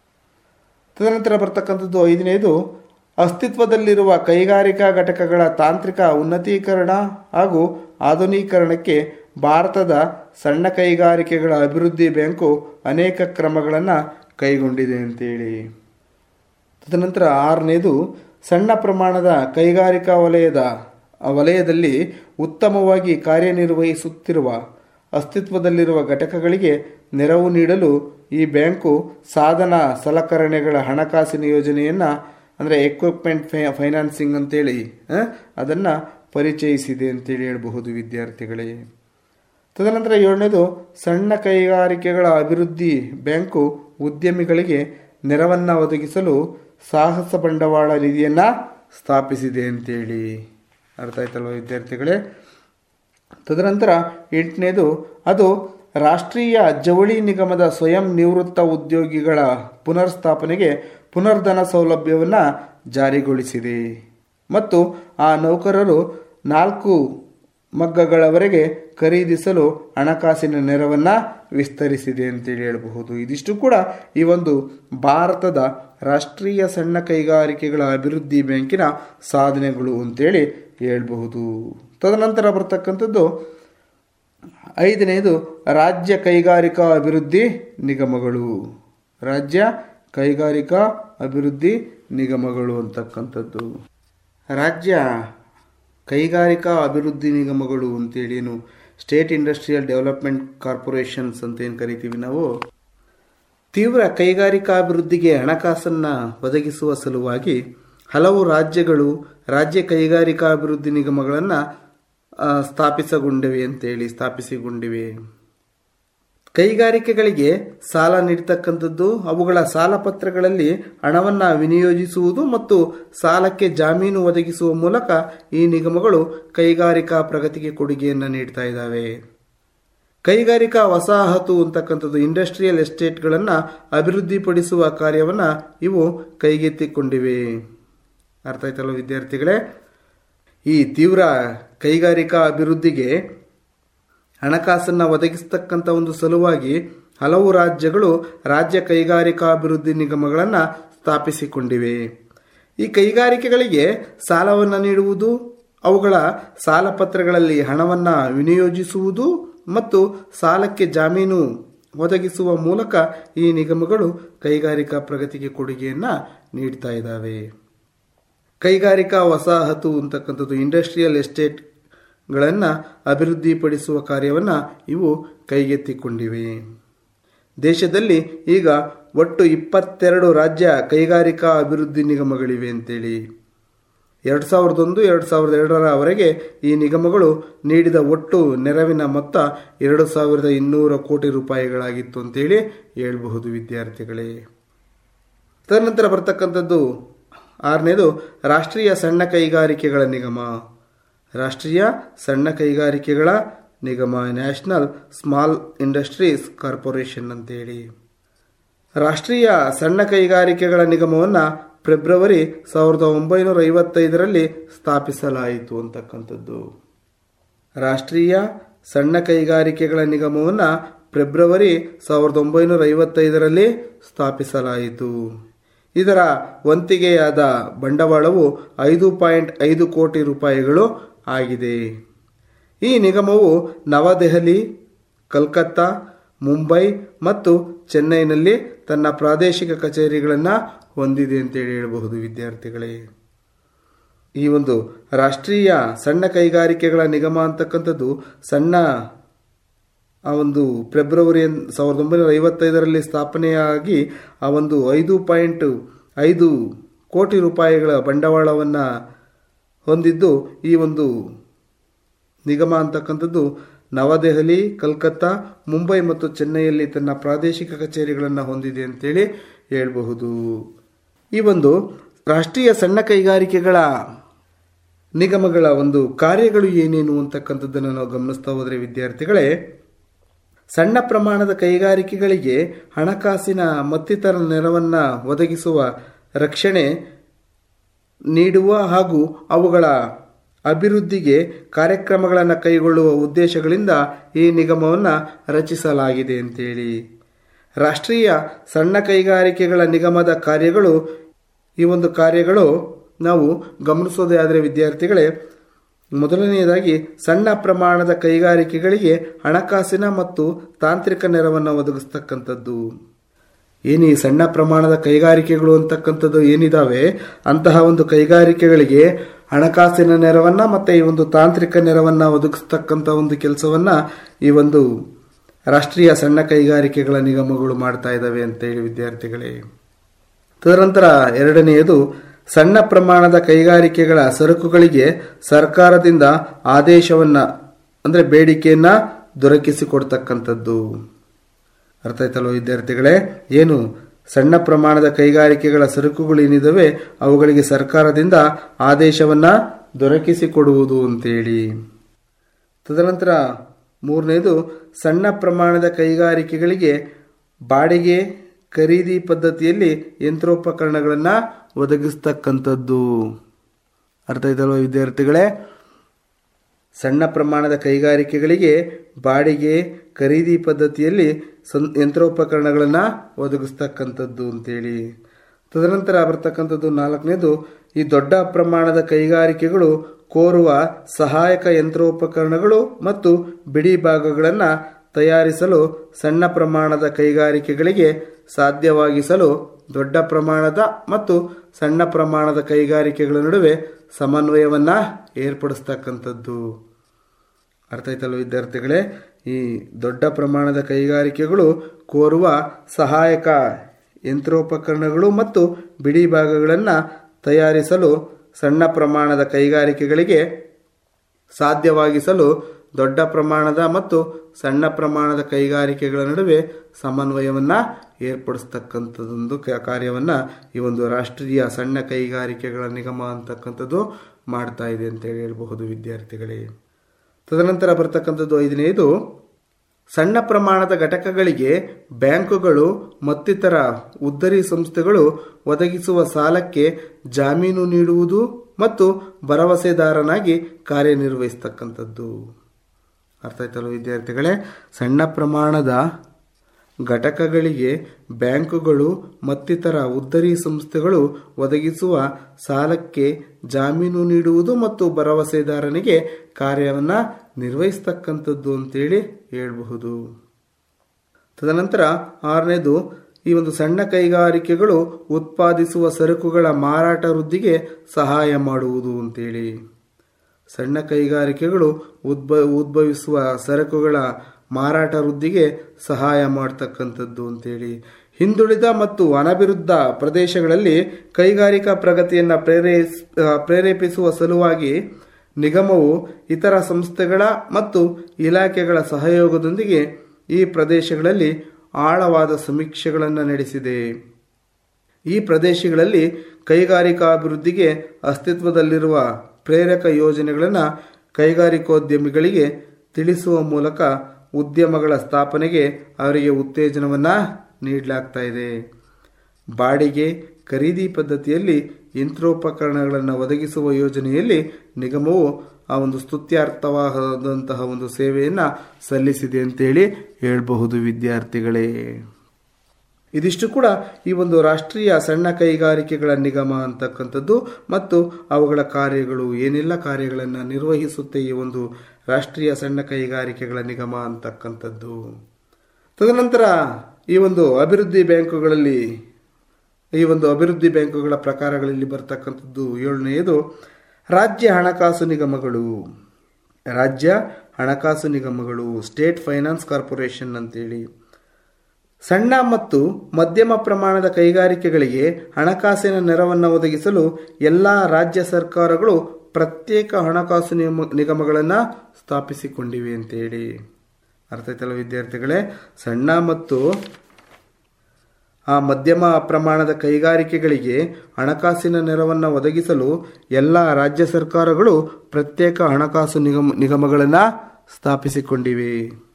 ತದನಂತರ ಬರ್ತಕ್ಕಂಥದ್ದು ಐದನೇದು, ಅಸ್ತಿತ್ವದಲ್ಲಿರುವ ಕೈಗಾರಿಕಾ ಘಟಕಗಳ ತಾಂತ್ರಿಕ ಉನ್ನತೀಕರಣ ಹಾಗೂ ಆಧುನೀಕರಣಕ್ಕೆ ಭಾರತದ ಸಣ್ಣ ಕೈಗಾರಿಕೆಗಳ ಅಭಿವೃದ್ಧಿ ಬ್ಯಾಂಕು ಅನೇಕ ಕ್ರಮಗಳನ್ನು ಕೈಗೊಂಡಿದೆ ಅಂತೇಳಿ. ತದನಂತರ ಆರನೇದು, ಸಣ್ಣ ಪ್ರಮಾಣದ ಕೈಗಾರಿಕಾ ವಲಯದಲ್ಲಿ ಉತ್ತಮವಾಗಿ ಕಾರ್ಯನಿರ್ವಹಿಸುತ್ತಿರುವ ಅಸ್ತಿತ್ವದಲ್ಲಿರುವ ಘಟಕಗಳಿಗೆ ನೆರವು ನೀಡಲು ಈ ಬ್ಯಾಂಕು ಸಾಧನ ಸಲಕರಣೆಗಳ ಹಣಕಾಸಿನ ಯೋಜನೆಯನ್ನು ಅಂದರೆ ಎಕ್ವಿಪ್ಮೆಂಟ್ ಫೈನಾನ್ಸಿಂಗ್ ಅಂತೇಳಿ ಅದನ್ನು ಪರಿಚಯಿಸಿದೆ ಅಂತೇಳಿ ಹೇಳಬಹುದು ವಿದ್ಯಾರ್ಥಿಗಳೇ. ತದನಂತರ ಏಳನೇದು, ಸಣ್ಣ ಕೈಗಾರಿಕೆಗಳ ಅಭಿವೃದ್ಧಿ ಬ್ಯಾಂಕು ಉದ್ಯಮಿಗಳಿಗೆ ನೆರವನ್ನು ಒದಗಿಸಲು ಸಾಹಸ ಬಂಡವಾಳ ನಿಧಿಯನ್ನು ಸ್ಥಾಪಿಸಿದೆ ಅಂತೇಳಿ. ಅರ್ಥ ಆಯ್ತಲ್ವ ವಿದ್ಯಾರ್ಥಿಗಳೇ. ತದನಂತರ ಎಂಟನೇದು, ಅದು ರಾಷ್ಟ್ರೀಯ ಜವಳಿ ನಿಗಮದ ಸ್ವಯಂ ನಿವೃತ್ತ ಉದ್ಯೋಗಿಗಳ ಪುನರ್ಸ್ಥಾಪನೆಗೆ ಪುನರ್ಧನ ಸೌಲಭ್ಯವನ್ನು ಜಾರಿಗೊಳಿಸಿದೆ ಮತ್ತು ಆ ನೌಕರರು 4 ಮಗ್ಗಗಳವರೆಗೆ ಖರೀದಿಸಲು ಹಣಕಾಸಿನ ನೆರವನ್ನು ವಿಸ್ತರಿಸಿದೆ ಅಂತೇಳಿ ಹೇಳಬಹುದು. ಇದಿಷ್ಟು ಕೂಡ ಈ ಒಂದು ಭಾರತದ ರಾಷ್ಟ್ರೀಯ ಸಣ್ಣ ಕೈಗಾರಿಕೆಗಳ ಅಭಿವೃದ್ಧಿ ಬ್ಯಾಂಕಿನ ಸಾಧನೆಗಳು ಅಂತೇಳಿ ಹೇಳಬಹುದು. ತದನಂತರ ಬರ್ತಕ್ಕಂಥದ್ದು ಐದನೇದು, ರಾಜ್ಯ ಕೈಗಾರಿಕಾ ಅಭಿವೃದ್ಧಿ ನಿಗಮಗಳು. ರಾಜ್ಯ ಕೈಗಾರಿಕಾ ಅಭಿವೃದ್ಧಿ ನಿಗಮಗಳು ಅಂತಕ್ಕಂಥದ್ದು. ರಾಜ್ಯ ಕೈಗಾರಿಕಾ ಅಭಿವೃದ್ಧಿ ನಿಗಮಗಳು ಅಂತೇಳಿ ಏನು ಸ್ಟೇಟ್ ಇಂಡಸ್ಟ್ರಿಯಲ್ ಡೆವಲಪ್ಮೆಂಟ್ ಕಾರ್ಪೊರೇಷನ್ಸ್ ಅಂತ ಏನು ಕರಿತೀವಿ ನಾವು, ತೀವ್ರ ಕೈಗಾರಿಕಾ ಅಭಿವೃದ್ಧಿಗೆ ಹಣಕಾಸನ್ನು ಒದಗಿಸುವ ಸಲುವಾಗಿ ಹಲವು ರಾಜ್ಯಗಳು ರಾಜ್ಯ ಕೈಗಾರಿಕಾ ಅಭಿವೃದ್ಧಿ ನಿಗಮಗಳನ್ನು ಸ್ಥಾಪಿಸಿಕೊಂಡಿವೆ. ಕೈಗಾರಿಕೆಗಳಿಗೆ ಸಾಲ ನೀಡತಕ್ಕಂಥದ್ದು, ಅವುಗಳ ಸಾಲ ಪತ್ರಗಳಲ್ಲಿ ಹಣವನ್ನು ವಿನಿಯೋಗಿಸುವುದು ಮತ್ತು ಸಾಲಕ್ಕೆ ಜಾಮೀನು ಒದಗಿಸುವ ಮೂಲಕ ಈ ನಿಗಮಗಳು ಕೈಗಾರಿಕಾ ಪ್ರಗತಿಗೆ ಕೊಡುಗೆಯನ್ನು ನೀಡ್ತಾ ಇದ್ದಾವೆ. ಕೈಗಾರಿಕಾ ವಸಾಹತು ಅಂತಕ್ಕಂಥದ್ದು ಇಂಡಸ್ಟ್ರಿಯಲ್ ಎಸ್ಟೇಟ್ಗಳನ್ನು ಅಭಿವೃದ್ಧಿಪಡಿಸುವ ಕಾರ್ಯವನ್ನು ಇವು ಕೈಗೆತ್ತಿಕೊಂಡಿವೆ. ಅರ್ಥ ಆಯ್ತಲ್ಲ ವಿದ್ಯಾರ್ಥಿಗಳೇ. ಈ ತೀವ್ರ ಕೈಗಾರಿಕಾ ಅಭಿವೃದ್ಧಿಗೆ ಹಣಕಾಸನ್ನು ಒದಗಿಸ್ತಕ್ಕಂಥ ಒಂದು ಸಲುವಾಗಿ ಹಲವು ರಾಜ್ಯಗಳು ರಾಜ್ಯ ಕೈಗಾರಿಕಾ ಅಭಿವೃದ್ಧಿ ನಿಗಮಗಳನ್ನು ಸ್ಥಾಪಿಸಿಕೊಂಡಿವೆ. ಈ ಕೈಗಾರಿಕೆಗಳಿಗೆ ಸಾಲವನ್ನು ನೀಡುವುದು, ಅವುಗಳ ಸಾಲ ಪತ್ರಗಳಲ್ಲಿ ಹಣವನ್ನು ವಿನಿಯೋಗಿಸುವುದು ಮತ್ತು ಸಾಲಕ್ಕೆ ಜಾಮೀನು ಒದಗಿಸುವ ಮೂಲಕ ಈ ನಿಗಮಗಳು ಕೈಗಾರಿಕಾ ಪ್ರಗತಿಗೆ ಕೊಡುಗೆಯನ್ನು ನೀಡ್ತಾ ಇದ್ದಾವೆ. ಕೈಗಾರಿಕಾ ವಸಾಹತು ಅಂತಕ್ಕಂಥದ್ದು ಇಂಡಸ್ಟ್ರಿಯಲ್ ಎಸ್ಟೇಟ್ಗಳನ್ನು ಅಭಿವೃದ್ಧಿಪಡಿಸುವ ಕಾರ್ಯವನ್ನು ಇವು ಕೈಗೆತ್ತಿಕೊಂಡಿವೆ. ದೇಶದಲ್ಲಿ ಈಗ ಒಟ್ಟು 22 ರಾಜ್ಯ ಕೈಗಾರಿಕಾ ಅಭಿವೃದ್ಧಿ ನಿಗಮಗಳಿವೆ ಅಂತೇಳಿ. 2001-2002 ಈ ನಿಗಮಗಳು ನೀಡಿದ ಒಟ್ಟು ನೆರವಿನ ಮೊತ್ತ 2,200 ಕೋಟಿ ರೂಪಾಯಿಗಳಾಗಿತ್ತು ಅಂತೇಳಿ ಹೇಳಬಹುದು ವಿದ್ಯಾರ್ಥಿಗಳೇ. ತದನಂತರ ಬರ್ತಕ್ಕಂಥದ್ದು ಆರನೇದು, ರಾಷ್ಟ್ರೀಯ ಸಣ್ಣ ಕೈಗಾರಿಕೆಗಳ ನಿಗಮ. ರಾಷ್ಟ್ರೀಯ ಸಣ್ಣ ಕೈಗಾರಿಕೆಗಳ ನಿಗಮ, ನ್ಯಾಷನಲ್ ಸ್ಮಾಲ್ ಇಂಡಸ್ಟ್ರೀಸ್ ಕಾರ್ಪೊರೇಷನ್ ಅಂತೇಳಿ. ರಾಷ್ಟ್ರೀಯ ಸಣ್ಣ ಕೈಗಾರಿಕೆಗಳ ನಿಗಮವನ್ನು ಫೆಬ್ರವರಿ 1955ರಲ್ಲಿ ಸ್ಥಾಪಿಸಲಾಯಿತು ಅಂತಕ್ಕಂಥದ್ದು. ರಾಷ್ಟ್ರೀಯ ಸಣ್ಣ ಕೈಗಾರಿಕೆಗಳ ನಿಗಮವನ್ನು ಫೆಬ್ರವರಿ 1955ರಲ್ಲಿ ಸ್ಥಾಪಿಸಲಾಯಿತು. ಇದರ ವಂತಿಗೆಯಾದ ಬಂಡವಾಳವು 5.5 ಕೋಟಿ ರೂಪಾಯಿಗಳು ಆಗಿದೆ. ಈ ನಿಗಮವು ನವದೆಹಲಿ, ಕಲ್ಕತ್ತಾ ಮುಂಬೈ ಮತ್ತು ಚೆನ್ನೈನಲ್ಲಿ ತನ್ನ ಪ್ರಾದೇಶಿಕ ಕಚೇರಿಗಳನ್ನು ಹೊಂದಿದೆ ಅಂತೇಳಿ ಹೇಳಬಹುದು ವಿದ್ಯಾರ್ಥಿಗಳೇ. ಈ ಒಂದು ರಾಷ್ಟ್ರೀಯ ಸಣ್ಣ ಕೈಗಾರಿಕೆಗಳ ನಿಗಮ ಅಂತಕ್ಕಂಥದ್ದು ಆ ಒಂದು ಫೆಬ್ರವರಿ 1955ರಲ್ಲಿ ಸ್ಥಾಪನೆಯಾಗಿ ಆ ಒಂದು 5.5 ಕೋಟಿ ರೂಪಾಯಿಗಳ ಬಂಡವಾಳವನ್ನು ಹೊಂದಿದ್ದು, ಈ ಒಂದು ನಿಗಮ ಅಂತಕ್ಕಂಥದ್ದು ನವದೆಹಲಿ, ಕಲ್ಕತ್ತಾ, ಮುಂಬೈ ಮತ್ತು ಚೆನ್ನೈಯಲ್ಲಿ ತನ್ನ ಪ್ರಾದೇಶಿಕ ಕಚೇರಿಗಳನ್ನು ಹೊಂದಿದೆ ಅಂತೇಳಿ ಹೇಳಬಹುದು. ಈ ಒಂದು ರಾಷ್ಟ್ರೀಯ ಸಣ್ಣ ಕೈಗಾರಿಕೆಗಳ ನಿಗಮಗಳ ಒಂದು ಕಾರ್ಯಗಳು ಏನೇನು ಅಂತಕ್ಕಂಥದ್ದನ್ನು ನಾವು ಗಮನಿಸ್ತಾ ಹೋದರೆ ವಿದ್ಯಾರ್ಥಿಗಳೇ, ಸಣ್ಣ ಪ್ರಮಾಣದ ಕೈಗಾರಿಕೆಗಳಿಗೆ ಹಣಕಾಸಿನ ಮತ್ತಿತರ ನೆರವನ್ನು ಒದಗಿಸುವ, ರಕ್ಷಣೆ ನೀಡುವ ಹಾಗೂ ಅವುಗಳ ಅಭಿವೃದ್ಧಿಗೆ ಕಾರ್ಯಕ್ರಮಗಳನ್ನು ಕೈಗೊಳ್ಳುವ ಉದ್ದೇಶಗಳಿಂದ ಈ ನಿಗಮವನ್ನು ರಚಿಸಲಾಗಿದೆ ಅಂತೇಳಿ. ರಾಷ್ಟ್ರೀಯ ಸಣ್ಣ ಕೈಗಾರಿಕೆಗಳ ನಿಗಮದ ಕಾರ್ಯಗಳು, ಈ ಒಂದು ಕಾರ್ಯಗಳು ನಾವು ಗಮನಿಸೋದೇ ಆದರೆ ವಿದ್ಯಾರ್ಥಿಗಳೇ, ಮೊದಲನೆಯದಾಗಿ ಸಣ್ಣ ಪ್ರಮಾಣದ ಕೈಗಾರಿಕೆಗಳಿಗೆ ಹಣಕಾಸಿನ ಮತ್ತು ತಾಂತ್ರಿಕ ನೆರವನ್ನು ಒದಗಿಸ್ತಕ್ಕಂಥದ್ದು. ಏನು ಈ ಸಣ್ಣ ಪ್ರಮಾಣದ ಕೈಗಾರಿಕೆಗಳು ಅಂತಕ್ಕಂಥದ್ದು ಏನಿದಾವೆ, ಅಂತಹ ಒಂದು ಕೈಗಾರಿಕೆಗಳಿಗೆ ಹಣಕಾಸಿನ ನೆರವನ್ನ ಮತ್ತು ಈ ಒಂದು ತಾಂತ್ರಿಕ ನೆರವನ್ನ ಒದಗಿಸ್ತಕ್ಕಂಥ ಒಂದು ಕೆಲಸವನ್ನ ಈ ಒಂದು ರಾಷ್ಟ್ರೀಯ ಸಣ್ಣ ಕೈಗಾರಿಕೆಗಳ ನಿಗಮಗಳು ಮಾಡ್ತಾ ಇದ್ದಾವೆ ಅಂತ ಹೇಳಿ ವಿದ್ಯಾರ್ಥಿಗಳೇ. ತದನಂತರ ಎರಡನೆಯದು, ಸಣ್ಣ ಪ್ರಮಾಣದ ಕೈಗಾರಿಕೆಗಳ ಸರಕುಗಳಿಗೆ ಸರ್ಕಾರದಿಂದ ಆದೇಶವನ್ನ ಅಂದ್ರೆ ಬೇಡಿಕೆಯನ್ನ ದೊರಕಿಸಿಕೊಡ್ತಕ್ಕಂಥದ್ದು. ಅರ್ಥ ಆಯ್ತಲ್ವ ವಿದ್ಯಾರ್ಥಿಗಳೇ? ಏನು ಸಣ್ಣ ಪ್ರಮಾಣದ ಕೈಗಾರಿಕೆಗಳ ಸರಕುಗಳು ಏನಿದಾವೆ ಅವುಗಳಿಗೆ ಸರ್ಕಾರದಿಂದ ಆದೇಶವನ್ನ ದೊರಕಿಸಿಕೊಡುವುದು ಅಂತೇಳಿ. ತದನಂತರ ಮೂರನೇದು, ಸಣ್ಣ ಪ್ರಮಾಣದ ಕೈಗಾರಿಕೆಗಳಿಗೆ ಬಾಡಿಗೆ ಖರೀದಿ ಪದ್ಧತಿಯಲ್ಲಿ ಯಂತ್ರೋಪಕರಣಗಳನ್ನು ಒದಗಿಸ್ತಕ್ಕಂಥದ್ದು. ಅರ್ಥ ಆಯ್ತಲ್ವ ವಿದ್ಯಾರ್ಥಿಗಳೇ? ಸಣ್ಣ ಪ್ರಮಾಣದ ಕೈಗಾರಿಕೆಗಳಿಗೆ ಬಾಡಿಗೆ ಖರೀದಿ ಪದ್ಧತಿಯಲ್ಲಿ ಯಂತ್ರೋಪಕರಣಗಳನ್ನು ಒದಗಿಸ್ತಕ್ಕಂಥದ್ದು ಅಂತೇಳಿ. ತದನಂತರ ಬರ್ತಕ್ಕಂಥದ್ದು ನಾಲ್ಕನೇದು, ಈ ದೊಡ್ಡ ಪ್ರಮಾಣದ ಕೈಗಾರಿಕೆಗಳು ಕೋರುವ ಸಹಾಯಕ ಯಂತ್ರೋಪಕರಣಗಳು ಮತ್ತು ಬಿಡಿ ಭಾಗಗಳನ್ನು ತಯಾರಿಸಲು ಸಣ್ಣ ಪ್ರಮಾಣದ ಕೈಗಾರಿಕೆಗಳಿಗೆ ಸಾಧ್ಯವಾಗಿಸಲು ದೊಡ್ಡ ಪ್ರಮಾಣದ ಮತ್ತು ಸಣ್ಣ ಪ್ರಮಾಣದ ಕೈಗಾರಿಕೆಗಳ ನಡುವೆ ಸಮನ್ವಯವನ್ನ ಏರ್ಪಡಿಸ್ತಕ್ಕಂಥದ್ದು. ಅರ್ಥ ಆಯ್ತಲ್ಲ ವಿದ್ಯಾರ್ಥಿಗಳೇ? ಈ ದೊಡ್ಡ ಪ್ರಮಾಣದ ಕೈಗಾರಿಕೆಗಳು ಕೋರುವ ಸಹಾಯಕ ಯಂತ್ರೋಪಕರಣಗಳು ಮತ್ತು ಬಿಡಿ ಭಾಗಗಳನ್ನು ತಯಾರಿಸಲು ಸಣ್ಣ ಪ್ರಮಾಣದ ಕೈಗಾರಿಕೆಗಳಿಗೆ ಸಾಧ್ಯವಾಗಿಸಲು ದೊಡ್ಡ ಪ್ರಮಾಣದ ಮತ್ತು ಸಣ್ಣ ಪ್ರಮಾಣದ ಕೈಗಾರಿಕೆಗಳ ನಡುವೆ ಸಮನ್ವಯವನ್ನ ಏರ್ಪಡಿಸ್ತಕ್ಕಂಥದ್ದೊಂದು ಕಾರ್ಯವನ್ನ ಈ ಒಂದು ರಾಷ್ಟ್ರೀಯ ಸಣ್ಣ ಕೈಗಾರಿಕೆಗಳ ನಿಗಮ ಅಂತಕ್ಕಂಥದ್ದು ಮಾಡ್ತಾ ಇದೆ ಅಂತ ಹೇಳಬಹುದು ವಿದ್ಯಾರ್ಥಿಗಳೇ. ತದನಂತರ ಬರ್ತಕ್ಕಂಥದ್ದು ಐದನೆಯದು, ಸಣ್ಣ ಪ್ರಮಾಣದ ಘಟಕಗಳಿಗೆ ಬ್ಯಾಂಕುಗಳು ಮತ್ತಿತರ ಉದ್ದರಿ ಸಂಸ್ಥೆಗಳು ಒದಗಿಸುವ ಸಾಲಕ್ಕೆ ಜಾಮೀನು ನೀಡುವುದು ಮತ್ತು ಭರವಸೆದಾರನಾಗಿ ಕಾರ್ಯನಿರ್ವಹಿಸ್ತಕ್ಕಂಥದ್ದು. ಅರ್ಥ ಆಯ್ತಲ್ಲ ವಿದ್ಯಾರ್ಥಿಗಳೇ? ಸಣ್ಣ ಪ್ರಮಾಣದ ಘಟಕಗಳಿಗೆ ಬ್ಯಾಂಕುಗಳು ಮತ್ತಿತರ ಉದ್ದರಿ ಸಂಸ್ಥೆಗಳು ಒದಗಿಸುವ ಸಾಲಕ್ಕೆ ಜಾಮೀನು ನೀಡುವುದು ಮತ್ತು ಭರವಸೆದಾರನಿಗೆ ಕಾರ್ಯವನ್ನ ನಿರ್ವಹಿಸ್ತಕ್ಕಂಥದ್ದು ಅಂತೇಳಿ ಹೇಳಬಹುದು. ತದನಂತರ ಆರನೇದು, ಈ ಒಂದು ಸಣ್ಣ ಕೈಗಾರಿಕೆಗಳು ಉತ್ಪಾದಿಸುವ ಸರಕುಗಳ ಮಾರಾಟ ವೃದ್ಧಿಗೆ ಸಹಾಯ ಮಾಡುವುದು ಅಂತೇಳಿ. ಸಣ್ಣ ಕೈಗಾರಿಕೆಗಳು ಉದ್ಭವಿಸುವ ಸರಕುಗಳ ಮಾರಾಟ ವೃದ್ಧಿಗೆ ಸಹಾಯ ಮಾಡ್ತಕ್ಕಂಥದ್ದು ಅಂತೇಳಿ. ಹಿಂದುಳಿದ ಮತ್ತು ಅನಭಿವೃದ್ಧ ಪ್ರದೇಶಗಳಲ್ಲಿ ಕೈಗಾರಿಕಾ ಪ್ರಗತಿಯನ್ನು ಪ್ರೇರೇಪಿಸುವ ಸಲುವಾಗಿ ನಿಗಮವು ಇತರ ಸಂಸ್ಥೆಗಳ ಮತ್ತು ಇಲಾಖೆಗಳ ಸಹಯೋಗದೊಂದಿಗೆ ಈ ಪ್ರದೇಶಗಳಲ್ಲಿ ಆಳವಾದ ಸಮೀಕ್ಷೆಗಳನ್ನು ನಡೆಸಿದೆ. ಈ ಪ್ರದೇಶಗಳಲ್ಲಿ ಕೈಗಾರಿಕಾಭಿವೃದ್ಧಿಗೆ ಅಸ್ತಿತ್ವದಲ್ಲಿರುವ ಪ್ರೇರಕ ಯೋಜನೆಗಳನ್ನು ಕೈಗಾರಿಕೋದ್ಯಮಿಗಳಿಗೆ ತಿಳಿಸುವ ಮೂಲಕ ಉದ್ಯಮಗಳ ಸ್ಥಾಪನೆಗೆ ಅವರಿಗೆ ಉತ್ತೇಜನವನ್ನು ನೀಡಲಾಗ್ತಾ ಇದೆ. ಬಾಡಿಗೆ ಖರೀದಿ ಪದ್ಧತಿಯಲ್ಲಿ ಯಂತ್ರೋಪಕರಣಗಳನ್ನು ಒದಗಿಸುವ ಯೋಜನೆಯಲ್ಲಿ ನಿಗಮವು ಆ ಒಂದು ಸ್ತುತ್ಯಾರ್ಥವಾದಂತಹ ಒಂದು ಸೇವೆಯನ್ನು ಸಲ್ಲಿಸಿದೆ ಅಂತೇಳಿ ಹೇಳಬಹುದು ವಿದ್ಯಾರ್ಥಿಗಳೇ. ಇದಿಷ್ಟು ಕೂಡ ಈ ಒಂದು ರಾಷ್ಟ್ರೀಯ ಸಣ್ಣ ಕೈಗಾರಿಕೆಗಳ ನಿಗಮ ಅಂತಕ್ಕಂಥದ್ದು ಮತ್ತು ಅವುಗಳ ಕಾರ್ಯಗಳು, ಏನೆಲ್ಲ ಕಾರ್ಯಗಳನ್ನು ನಿರ್ವಹಿಸುತ್ತೆ ಈ ಒಂದು ರಾಷ್ಟ್ರೀಯ ಸಣ್ಣ ಕೈಗಾರಿಕೆಗಳ ನಿಗಮ ಅಂತಕ್ಕಂಥದ್ದು. ತದನಂತರ ಈ ಒಂದು ಅಭಿವೃದ್ಧಿ ಬ್ಯಾಂಕುಗಳ ಪ್ರಕಾರಗಳಲ್ಲಿ ಬರ್ತಕ್ಕಂಥದ್ದು 7ನೇದು ರಾಜ್ಯ ಹಣಕಾಸು ನಿಗಮಗಳು ಸ್ಟೇಟ್ ಫೈನಾನ್ಸ್ ಕಾರ್ಪೊರೇಷನ್ ಅಂತೇಳಿ. ಸಣ್ಣ ಮತ್ತು ಮಧ್ಯಮ ಪ್ರಮಾಣದ ಕೈಗಾರಿಕೆಗಳಿಗೆ ಹಣಕಾಸಿನ ನೆರವನ್ನು ಒದಗಿಸಲು ಎಲ್ಲ ರಾಜ್ಯ ಸರ್ಕಾರಗಳು ಪ್ರತ್ಯೇಕ ಹಣಕಾಸು ನಿಗಮಗಳನ್ನು ಸ್ಥಾಪಿಸಿಕೊಂಡಿವೆ ಅಂತೇಳಿ. ಅರ್ಥ ಆಯ್ತಲ್ಲ ವಿದ್ಯಾರ್ಥಿಗಳೇ? ಸಣ್ಣ ಮತ್ತು ಮಧ್ಯಮ ಪ್ರಮಾಣದ ಕೈಗಾರಿಕೆಗಳಿಗೆ ಹಣಕಾಸಿನ ನೆರವನ್ನು ಒದಗಿಸಲು ಎಲ್ಲ ರಾಜ್ಯ ಸರ್ಕಾರಗಳು ಪ್ರತ್ಯೇಕ ಹಣಕಾಸು ನಿಗಮಗಳನ್ನು ಸ್ಥಾಪಿಸಿಕೊಂಡಿವೆ.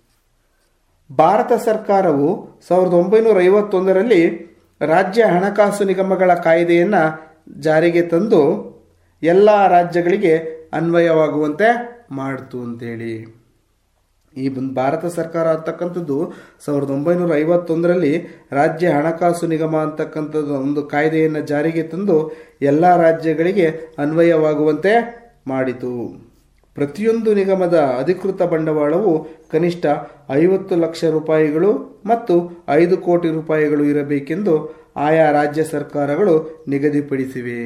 ಭಾರತ ಸರ್ಕಾರವು 1951ರಲ್ಲಿ ರಾಜ್ಯ ಹಣಕಾಸು ನಿಗಮಗಳ ಕಾಯ್ದೆಯನ್ನು ಜಾರಿಗೆ ತಂದು ಎಲ್ಲ ರಾಜ್ಯಗಳಿಗೆ ಅನ್ವಯವಾಗುವಂತೆ ಮಾಡಿತು ಅಂತೇಳಿ. ಈ ಭಾರತ ಸರ್ಕಾರ ಅಂತಕ್ಕಂಥದ್ದು 1951ರಲ್ಲಿ ರಾಜ್ಯ ಹಣಕಾಸು ನಿಗಮ ಅಂತಕ್ಕಂಥದ್ದು ಒಂದು ಕಾಯ್ದೆಯನ್ನು ಜಾರಿಗೆ ತಂದು ಎಲ್ಲ ರಾಜ್ಯಗಳಿಗೆ ಅನ್ವಯವಾಗುವಂತೆ ಮಾಡಿತು. ಪ್ರತಿಯೊಂದು ನಿಗಮದ ಅಧಿಕೃತ ಬಂಡವಾಳವು ಕನಿಷ್ಠ 50 ಲಕ್ಷ ರೂಪಾಯಿಗಳು ಮತ್ತು 5 ಕೋಟಿ ರೂಪಾಯಿಗಳು ಇರಬೇಕೆಂದು ಆಯಾ ರಾಜ್ಯ ಸರ್ಕಾರಗಳು ನಿಗದಿಪಡಿಸಿವೆ.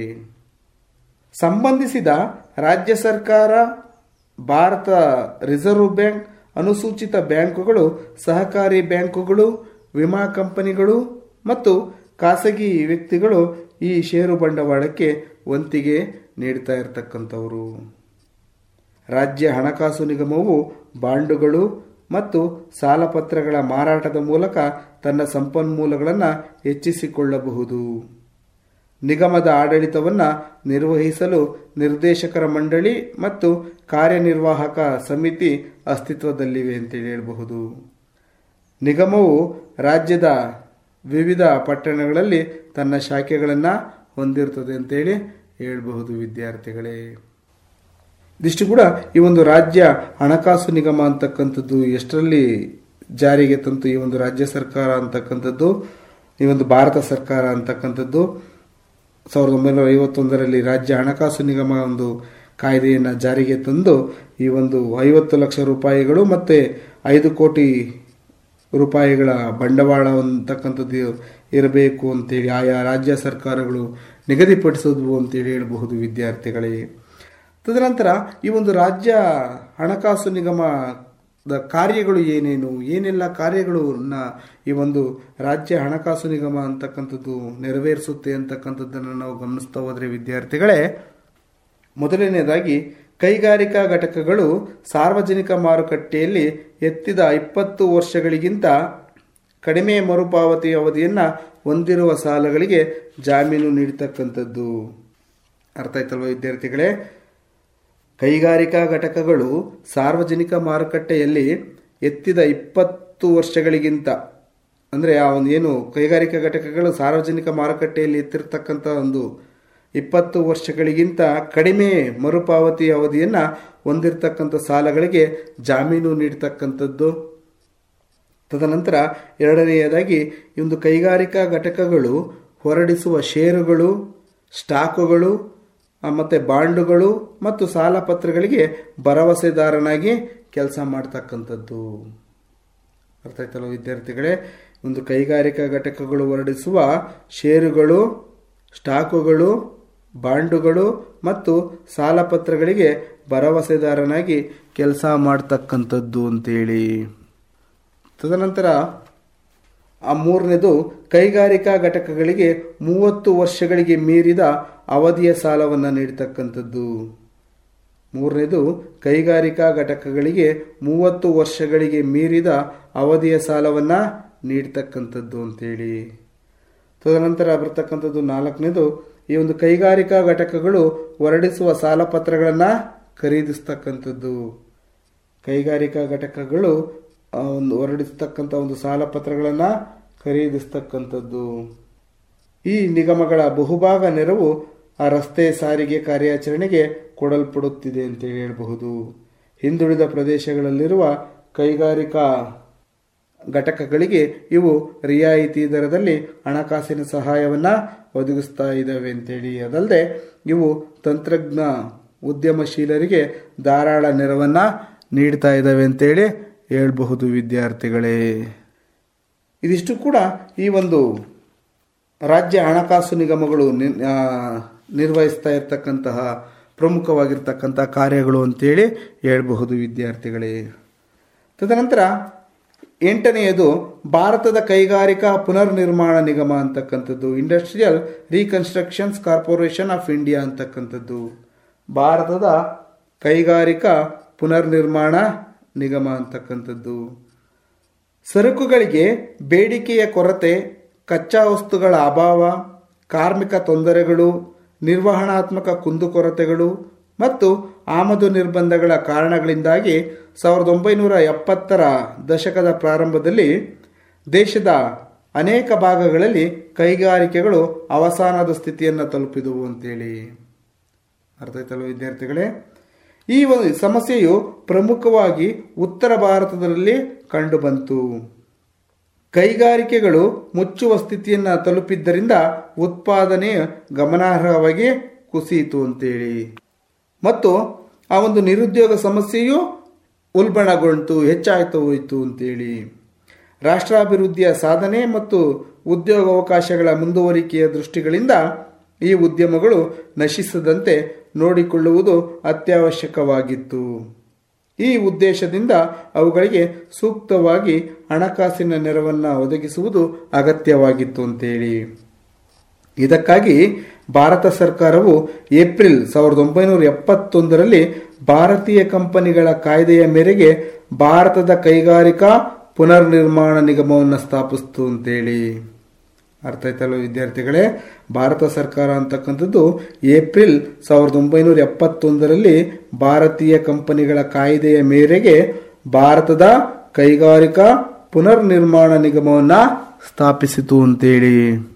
ಸಂಬಂಧಿಸಿದ ರಾಜ್ಯ ಸರ್ಕಾರ, ಭಾರತ ರಿಸರ್ವ್ ಬ್ಯಾಂಕ್, ಅನುಸೂಚಿತ ಬ್ಯಾಂಕುಗಳು, ಸಹಕಾರಿ ಬ್ಯಾಂಕುಗಳು, ವಿಮಾ ಕಂಪನಿಗಳು ಮತ್ತು ಖಾಸಗಿ ವ್ಯಕ್ತಿಗಳು ಈ ಷೇರು ಬಂಡವಾಳಕ್ಕೆ ವಂತಿಗೆ ನೀಡ್ತಾ ಇರತಕ್ಕಂಥವರು. ರಾಜ್ಯ ಹಣಕಾಸು ನಿಗಮವು ಬಾಂಡುಗಳು ಮತ್ತು ಸಾಲಪತ್ರಗಳ ಮಾರಾಟದ ಮೂಲಕ ತನ್ನ ಸಂಪನ್ಮೂಲಗಳನ್ನು ಹೆಚ್ಚಿಸಿಕೊಳ್ಳಬಹುದು. ನಿಗಮದ ಆಡಳಿತವನ್ನು ನಿರ್ವಹಿಸಲು ನಿರ್ದೇಶಕರ ಮಂಡಳಿ ಮತ್ತು ಕಾರ್ಯನಿರ್ವಾಹಕ ಸಮಿತಿ ಅಸ್ತಿತ್ವದಲ್ಲಿವೆ ಅಂತೇಳಿ ಹೇಳಬಹುದು. ನಿಗಮವು ರಾಜ್ಯದ ವಿವಿಧ ಪಟ್ಟಣಗಳಲ್ಲಿ ತನ್ನ ಶಾಖೆಗಳನ್ನು ಹೊಂದಿರುತ್ತದೆ ಅಂತೇಳಿ ಹೇಳಬಹುದು ವಿದ್ಯಾರ್ಥಿಗಳೇ. ಇದಿಷ್ಟು ಕೂಡ ಈ ಒಂದು ರಾಜ್ಯ ಹಣಕಾಸು ನಿಗಮ ಅಂತಕ್ಕಂಥದ್ದು ಎಷ್ಟರಲ್ಲಿ ಜಾರಿಗೆ ತಂತು ಈ ಒಂದು ರಾಜ್ಯ ಸರ್ಕಾರ ಅಂತಕ್ಕಂಥದ್ದು, ಈ ಒಂದು ಭಾರತ ಸರ್ಕಾರ ಅಂತಕ್ಕಂಥದ್ದು 1951ರಲ್ಲಿ ರಾಜ್ಯ ಹಣಕಾಸು ನಿಗಮ ಒಂದು ಕಾಯ್ದೆಯನ್ನು ಜಾರಿಗೆ ತಂದು ಈ ಒಂದು 50 ಲಕ್ಷ ರೂಪಾಯಿಗಳು ಮತ್ತು 5 ಕೋಟಿ ರೂಪಾಯಿಗಳ ಬಂಡವಾಳ ಅಂತಕ್ಕಂಥದ್ದು ಇರಬೇಕು ಅಂತೇಳಿ ಆಯಾ ರಾಜ್ಯ ಸರ್ಕಾರಗಳು ನಿಗದಿಪಡಿಸಿದ್ವು ಅಂತೇಳಿ ಹೇಳಬಹುದು ವಿದ್ಯಾರ್ಥಿಗಳೇ. ತದನಂತರ ಈ ಒಂದು ರಾಜ್ಯ ಹಣಕಾಸು ನಿಗಮದ ಕಾರ್ಯಗಳು ಏನೆಲ್ಲ ಕಾರ್ಯಗಳನ್ನ ಈ ಒಂದು ರಾಜ್ಯ ಹಣಕಾಸು ನಿಗಮ ಅಂತಕ್ಕಂಥದ್ದು ನೆರವೇರಿಸುತ್ತೆ ಅಂತಕ್ಕಂಥದ್ದನ್ನು ನಾವು ಗಮನಿಸ್ತಾ ಹೋದ್ರೆ ವಿದ್ಯಾರ್ಥಿಗಳೇ, ಮೊದಲನೇದಾಗಿ ಕೈಗಾರಿಕಾ ಘಟಕಗಳು ಸಾರ್ವಜನಿಕ ಮಾರುಕಟ್ಟೆಯಲ್ಲಿ ಎತ್ತಿದ 20 ವರ್ಷಗಳಿಗಿಂತ ಕಡಿಮೆ ಮರುಪಾವತಿ ಅವಧಿಯನ್ನು ಹೊಂದಿರುವ ಸಾಲಗಳಿಗೆ ಜಾಮೀನು ನೀಡತಕ್ಕಂಥದ್ದು. ಅರ್ಥ ಆಯ್ತಲ್ವ ವಿದ್ಯಾರ್ಥಿಗಳೇ? ಕೈಗಾರಿಕಾ ಘಟಕಗಳು ಸಾರ್ವಜನಿಕ ಮಾರುಕಟ್ಟೆಯಲ್ಲಿ ಎತ್ತಿದ 20 ವರ್ಷಗಳಿಗಿಂತ ಅಂದರೆ ಆ ಒಂದು ಏನು ಕೈಗಾರಿಕಾ ಘಟಕಗಳು ಸಾರ್ವಜನಿಕ ಮಾರುಕಟ್ಟೆಯಲ್ಲಿ ಎತ್ತಿರ್ತಕ್ಕಂಥ ಒಂದು 20 ವರ್ಷಗಳಿಗಿಂತ ಕಡಿಮೆ ಮರುಪಾವತಿ ಅವಧಿಯನ್ನು ಹೊಂದಿರತಕ್ಕಂಥ ಸಾಲಗಳಿಗೆ ಜಾಮೀನು ನೀಡತಕ್ಕಂಥದ್ದು. ತದನಂತರ ಎರಡನೆಯದಾಗಿ ಈ ಒಂದು ಕೈಗಾರಿಕಾ ಘಟಕಗಳು ಹೊರಡಿಸುವ ಷೇರುಗಳು, ಸ್ಟಾಕುಗಳು ಮತ್ತು ಬಾಂಡುಗಳು ಮತ್ತು ಸಾಲಪತ್ರಗಳಿಗೆ ಭರವಸೆದಾರನಾಗಿ ಕೆಲಸ ಮಾಡ್ತಕ್ಕಂಥದ್ದು. ಅರ್ಥ ಆಯ್ತಲ್ಲ ವಿದ್ಯಾರ್ಥಿಗಳೇ? ಒಂದು ಕೈಗಾರಿಕಾ ಘಟಕಗಳು ಹೊರಡಿಸುವ ಷೇರುಗಳು, ಸ್ಟಾಕುಗಳು, ಬಾಂಡುಗಳು ಮತ್ತು ಸಾಲಪತ್ರಗಳಿಗೆ ಭರವಸೆದಾರನಾಗಿ ಕೆಲಸ ಮಾಡ್ತಕ್ಕಂಥದ್ದು ಅಂತೇಳಿ. ತದನಂತರ ಮೂರನೇದು ಕೈಗಾರಿಕಾ ಘಟಕಗಳಿಗೆ 30 ವರ್ಷಗಳಿಗೆ ಮೀರಿದ ಅವಧಿಯ ಸಾಲವನ್ನು ನೀಡತಕ್ಕಂಥದ್ದು. ಮೂರನೇದು ಕೈಗಾರಿಕಾ ಘಟಕಗಳಿಗೆ 30 ವರ್ಷಗಳಿಗೆ ಮೀರಿದ ಅವಧಿಯ ಸಾಲವನ್ನು ನೀಡತಕ್ಕಂಥದ್ದು ಅಂತೇಳಿ. ತದನಂತರ ಬರ್ತಕ್ಕಂಥದ್ದು ನಾಲ್ಕನೇದು ಈ ಒಂದು ಕೈಗಾರಿಕಾ ಘಟಕಗಳು ಹೊರಡಿಸುವ ಸಾಲಪತ್ರಗಳನ್ನು ಖರೀದಿಸ್ತಕ್ಕಂಥದ್ದು. ಕೈಗಾರಿಕಾ ಘಟಕಗಳು ಹೊರಡಿಸ್ತಕ್ಕಂಥ ಒಂದು ಸಾಲಪತ್ರಗಳನ್ನು ಖರೀದಿಸ್ತಕ್ಕಂಥದ್ದು. ಈ ನಿಗಮಗಳ ಬಹುಭಾಗ ನೆರವು ಆ ರಸ್ತೆ ಸಾರಿಗೆ ಕಾರ್ಯಾಚರಣೆಗೆ ಕೊಡಲ್ಪಡುತ್ತಿದೆ ಅಂತೇಳಿ ಹೇಳಬಹುದು. ಹಿಂದುಳಿದ ಪ್ರದೇಶಗಳಲ್ಲಿರುವ ಕೈಗಾರಿಕಾ ಘಟಕಗಳಿಗೆ ಇವು ರಿಯಾಯಿತಿ ದರದಲ್ಲಿ ಹಣಕಾಸಿನ ಸಹಾಯವನ್ನು ಒದಗಿಸ್ತಾ ಇದ್ದಾವೆ ಅಂತೇಳಿ. ಅದಲ್ಲದೆ ಇವು ತಂತ್ರಜ್ಞ ಉದ್ಯಮಶೀಲರಿಗೆ ಧಾರಾಳ ನೆರವನ್ನು ನೀಡ್ತಾ ಇದ್ದಾವೆ ಅಂತೇಳಿ ಹೇಳಬಹುದು ವಿದ್ಯಾರ್ಥಿಗಳೇ. ಇದಿಷ್ಟು ಕೂಡ ಈ ಒಂದು ರಾಜ್ಯ ಹಣಕಾಸು ನಿಗಮಗಳು ನಿರ್ವಹಿಸ್ತಾ ಇರತಕ್ಕಂತಹ ಪ್ರಮುಖವಾಗಿರ್ತಕ್ಕಂಥ ಕಾರ್ಯಗಳು ಅಂತೇಳಿ ಹೇಳಬಹುದು ವಿದ್ಯಾರ್ಥಿಗಳೇ. ತದನಂತರ 8ನೆಯದು ಭಾರತದ ಕೈಗಾರಿಕಾ ಪುನರ್ನಿರ್ಮಾಣ ನಿಗಮ ಅಂತಕ್ಕಂಥದ್ದು, industrial reconstructions corporation of India ಅಂತಕ್ಕಂಥದ್ದು, ಭಾರತದ ಕೈಗಾರಿಕಾ ಪುನರ್ನಿರ್ಮಾಣ ನಿಗಮ ಅಂತಕ್ಕಂಥದ್ದು. ಸರಕುಗಳಿಗೆ ಬೇಡಿಕೆಯ ಕೊರತೆ, ಕಚ್ಚಾ ವಸ್ತುಗಳ ಅಭಾವ, ಕಾರ್ಮಿಕ ತೊಂದರೆಗಳು, ನಿರ್ವಹಣಾತ್ಮಕ ಕುಂದುಕೊರತೆಗಳು ಮತ್ತು ಆಮದು ನಿರ್ಬಂಧಗಳ ಕಾರಣಗಳಿಂದಾಗಿ 1970ರ ದಶಕದ ಪ್ರಾರಂಭದಲ್ಲಿ ದೇಶದ ಅನೇಕ ಭಾಗಗಳಲ್ಲಿ ಕೈಗಾರಿಕೆಗಳು ಅವಸಾನದ ಸ್ಥಿತಿಯನ್ನು ತಲುಪಿದವು ಅಂತೇಳಿ. ಅರ್ಥ ಆಯ್ತಲ್ವ ವಿದ್ಯಾರ್ಥಿಗಳೇ? ಈ ಒಂದು ಸಮಸ್ಯೆಯು ಪ್ರಮುಖವಾಗಿ ಉತ್ತರ ಭಾರತದಲ್ಲಿ ಕಂಡುಬಂತು. ಕೈಗಾರಿಕೆಗಳು ಮುಚ್ಚುವ ಸ್ಥಿತಿಯನ್ನು ತಲುಪಿದ್ದರಿಂದ ಉತ್ಪಾದನೆ ಗಮನಾರ್ಹವಾಗಿ ಕುಸಿಯಿತು ಅಂತೇಳಿ ಮತ್ತು ಆ ಒಂದು ನಿರುದ್ಯೋಗ ಸಮಸ್ಯೆಯು ಉಲ್ಬಣಗೊಂಡು ಹೆಚ್ಚಾಯ್ತು ಹೋಯಿತು ಅಂತೇಳಿ. ರಾಷ್ಟ್ರಾಭಿವೃದ್ಧಿಯ ಸಾಧನೆ ಮತ್ತು ಉದ್ಯೋಗಾವಕಾಶಗಳ ಮುಂದುವರಿಕೆಯ ದೃಷ್ಟಿಗಳಿಂದ ಈ ಉದ್ಯಮಗಳು ನಶಿಸದಂತೆ ನೋಡಿಕೊಳ್ಳುವುದು ಅತ್ಯವಶ್ಯಕವಾಗಿತ್ತು. ಈ ಉದ್ದೇಶದಿಂದ ಅವುಗಳಿಗೆ ಸೂಕ್ತವಾಗಿ ಹಣಕಾಸಿನ ನೆರವನ್ನು ಒದಗಿಸುವುದು ಅಗತ್ಯವಾಗಿತ್ತು ಅಂತೇಳಿ. ಇದಕ್ಕಾಗಿ ಭಾರತ ಸರ್ಕಾರವು ಏಪ್ರಿಲ್ 1971ರಲ್ಲಿ ಭಾರತೀಯ ಕಂಪನಿಗಳ ಕಾಯ್ದೆಯ ಮೇರೆಗೆ ಭಾರತದ ಕೈಗಾರಿಕಾ ಪುನರ್ನಿರ್ಮಾಣ ನಿಗಮವನ್ನು ಸ್ಥಾಪಿಸಿತು ಅಂತೇಳಿ. ಅರ್ಥ ಆಯ್ತಲ್ವ ವಿದ್ಯಾರ್ಥಿಗಳೇ? ಭಾರತ ಸರ್ಕಾರ ಅಂತಕ್ಕಂಥದ್ದು ಏಪ್ರಿಲ್ 1971ರಲ್ಲಿ ಭಾರತೀಯ ಕಂಪನಿಗಳ ಕಾಯ್ದೆಯ ಮೇರೆಗೆ ಭಾರತದ ಕೈಗಾರಿಕಾ ಪುನರ್ನಿರ್ಮಾಣ ನಿಗಮವನ್ನು ಸ್ಥಾಪಿಸಿತು ಅಂತೇಳಿ.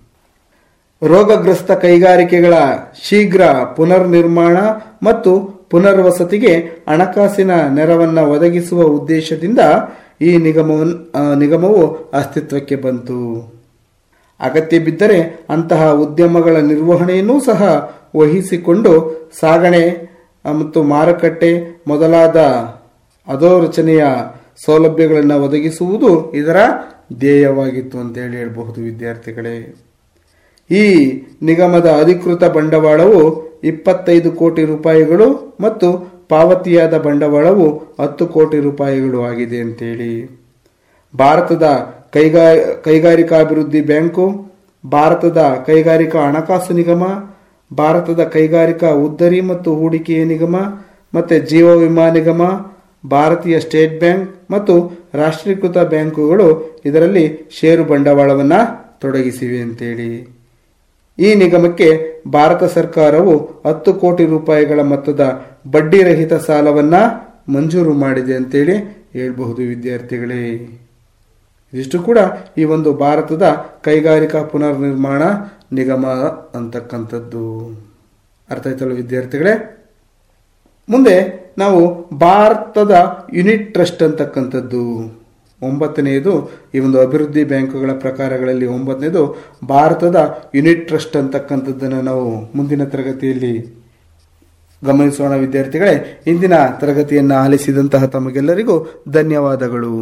ರೋಗಗ್ರಸ್ತ ಕೈಗಾರಿಕೆಗಳ ಶೀಘ್ರ ಪುನರ್ನಿರ್ಮಾಣ ಮತ್ತು ಪುನರ್ವಸತಿಗೆ ಹಣಕಾಸಿನ ನೆರವನ್ನು ಒದಗಿಸುವ ಉದ್ದೇಶದಿಂದ ಈ ನಿಗಮವು ಅಸ್ತಿತ್ವಕ್ಕೆ ಬಂತು. ಅಗತ್ಯ ಬಿದ್ದರೆ ಅಂತಹ ಉದ್ಯಮಗಳ ನಿರ್ವಹಣೆಯನ್ನೂ ಸಹ ವಹಿಸಿಕೊಂಡು ಸಾಗಣೆ ಮತ್ತು ಮಾರುಕಟ್ಟೆ ಮೊದಲಾದ ಅಧೋರಚನೆಯ ಸೌಲಭ್ಯಗಳನ್ನು ಒದಗಿಸುವುದು ಇದರ ಧ್ಯೇಯವಾಗಿತ್ತು ಅಂತ ಹೇಳಬಹುದು ವಿದ್ಯಾರ್ಥಿಗಳೇ. ಈ ನಿಗಮದ ಅಧಿಕೃತ ಬಂಡವಾಳವು 25 ಕೋಟಿ ರೂಪಾಯಿಗಳು ಮತ್ತು ಪಾವತಿಯಾದ ಬಂಡವಾಳವು 10 ಕೋಟಿ ರೂಪಾಯಿಗಳು ಆಗಿದೆ ಅಂತೇಳಿ. ಭಾರತದ ಕೈಗಾರಿಕಾಭಿವೃದ್ಧಿ ಬ್ಯಾಂಕು, ಭಾರತದ ಕೈಗಾರಿಕಾ ಹಣಕಾಸು ನಿಗಮ, ಭಾರತದ ಕೈಗಾರಿಕಾ ಉದ್ದರಿ ಮತ್ತು ಹೂಡಿಕೆಯ ನಿಗಮ ಮತ್ತು ಜೀವ ವಿಮಾ ನಿಗಮ, ಭಾರತೀಯ ಸ್ಟೇಟ್ ಬ್ಯಾಂಕ್ ಮತ್ತು ರಾಷ್ಟ್ರೀಕೃತ ಬ್ಯಾಂಕುಗಳು ಇದರಲ್ಲಿ ಷೇರು ಬಂಡವಾಳವನ್ನು ತೊಡಗಿಸಿವೆ ಅಂತೇಳಿ. ಈ ನಿಗಮಕ್ಕೆ ಭಾರತ ಸರ್ಕಾರವು 10 ಕೋಟಿ ರೂಪಾಯಿಗಳ ಮೊತ್ತದ ಬಡ್ಡಿ ರಹಿತ ಸಾಲವನ್ನು ಮಂಜೂರು ಮಾಡಿದೆ ಅಂತೇಳಿ ಹೇಳಬಹುದು ವಿದ್ಯಾರ್ಥಿಗಳೇ. ಇದಿಷ್ಟು ಕೂಡ ಈ ಒಂದು ಭಾರತದ ಕೈಗಾರಿಕಾ ಪುನರ್ನಿರ್ಮಾಣ ನಿಗಮ ಅಂತಕ್ಕಂಥದ್ದು. ಅರ್ಥ ಆಯ್ತಲ್ಲ ವಿದ್ಯಾರ್ಥಿಗಳೇ? ಮುಂದೆ ನಾವು ಭಾರತದ ಯೂನಿಟ್ ಟ್ರಸ್ಟ್ ಅಂತಕ್ಕಂಥದ್ದು 9ನೆಯದು. ಈ ಒಂದು ಅಭಿವೃದ್ಧಿ ಬ್ಯಾಂಕುಗಳ ಪ್ರಕಾರಗಳಲ್ಲಿ 9ನೆಯದು ಭಾರತದ ಯೂನಿಟ್ ಟ್ರಸ್ಟ್ ಅಂತಕ್ಕಂಥದ್ದನ್ನು ನಾವು ಮುಂದಿನ ತರಗತಿಯಲ್ಲಿ ಗಮನಿಸೋಣ ವಿದ್ಯಾರ್ಥಿಗಳೇ. ಇಂದಿನ ತರಗತಿಯನ್ನು ಆಲಿಸಿದಂತಹ ತಮಗೆಲ್ಲರಿಗೂ ಧನ್ಯವಾದಗಳು.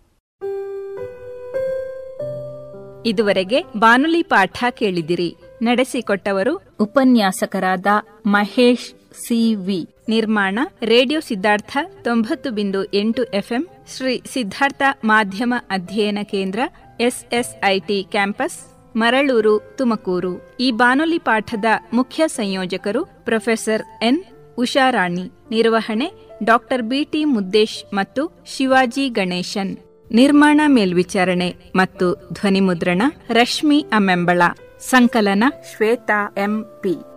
ಇದುವರೆಗೆ ಬಾನುಲಿ ಪಾಠ ಕೇಳಿದಿರಿ. ನಡೆಸಿಕೊಟ್ಟವರು ಉಪನ್ಯಾಸಕರಾದ ಮಹೇಶ್ ಸಿವಿ. ನಿರ್ಮಾಣ ರೇಡಿಯೋ ಸಿದ್ಧಾರ್ಥ 90.8 FM, ಶ್ರೀ ಸಿದ್ಧಾರ್ಥ ಮಾಧ್ಯಮ ಅಧ್ಯಯನ ಕೇಂದ್ರ, SSIT ಕ್ಯಾಂಪಸ್, ಮರಳೂರು, ತುಮಕೂರು. ಈ ಬಾನುಲಿ ಪಾಠದ ಮುಖ್ಯ ಸಂಯೋಜಕರು ಪ್ರೊಫೆಸರ್ ಎನ್ ಉಷಾರಾಣಿ. ನಿರ್ವಹಣೆ ಡಾಕ್ಟರ್ BT ಮುದ್ದೇಶ್ ಮತ್ತು ಶಿವಾಜಿ ಗಣೇಶನ್. ನಿರ್ಮಾಣ ಮೇಲ್ವಿಚಾರಣೆ ಮತ್ತು ಧ್ವನಿಮುದ್ರಣ ರಶ್ಮಿ ಅಮ್ಮೆಂಬಳ. ಸಂಕಲನ ಶ್ವೇತಾ MP.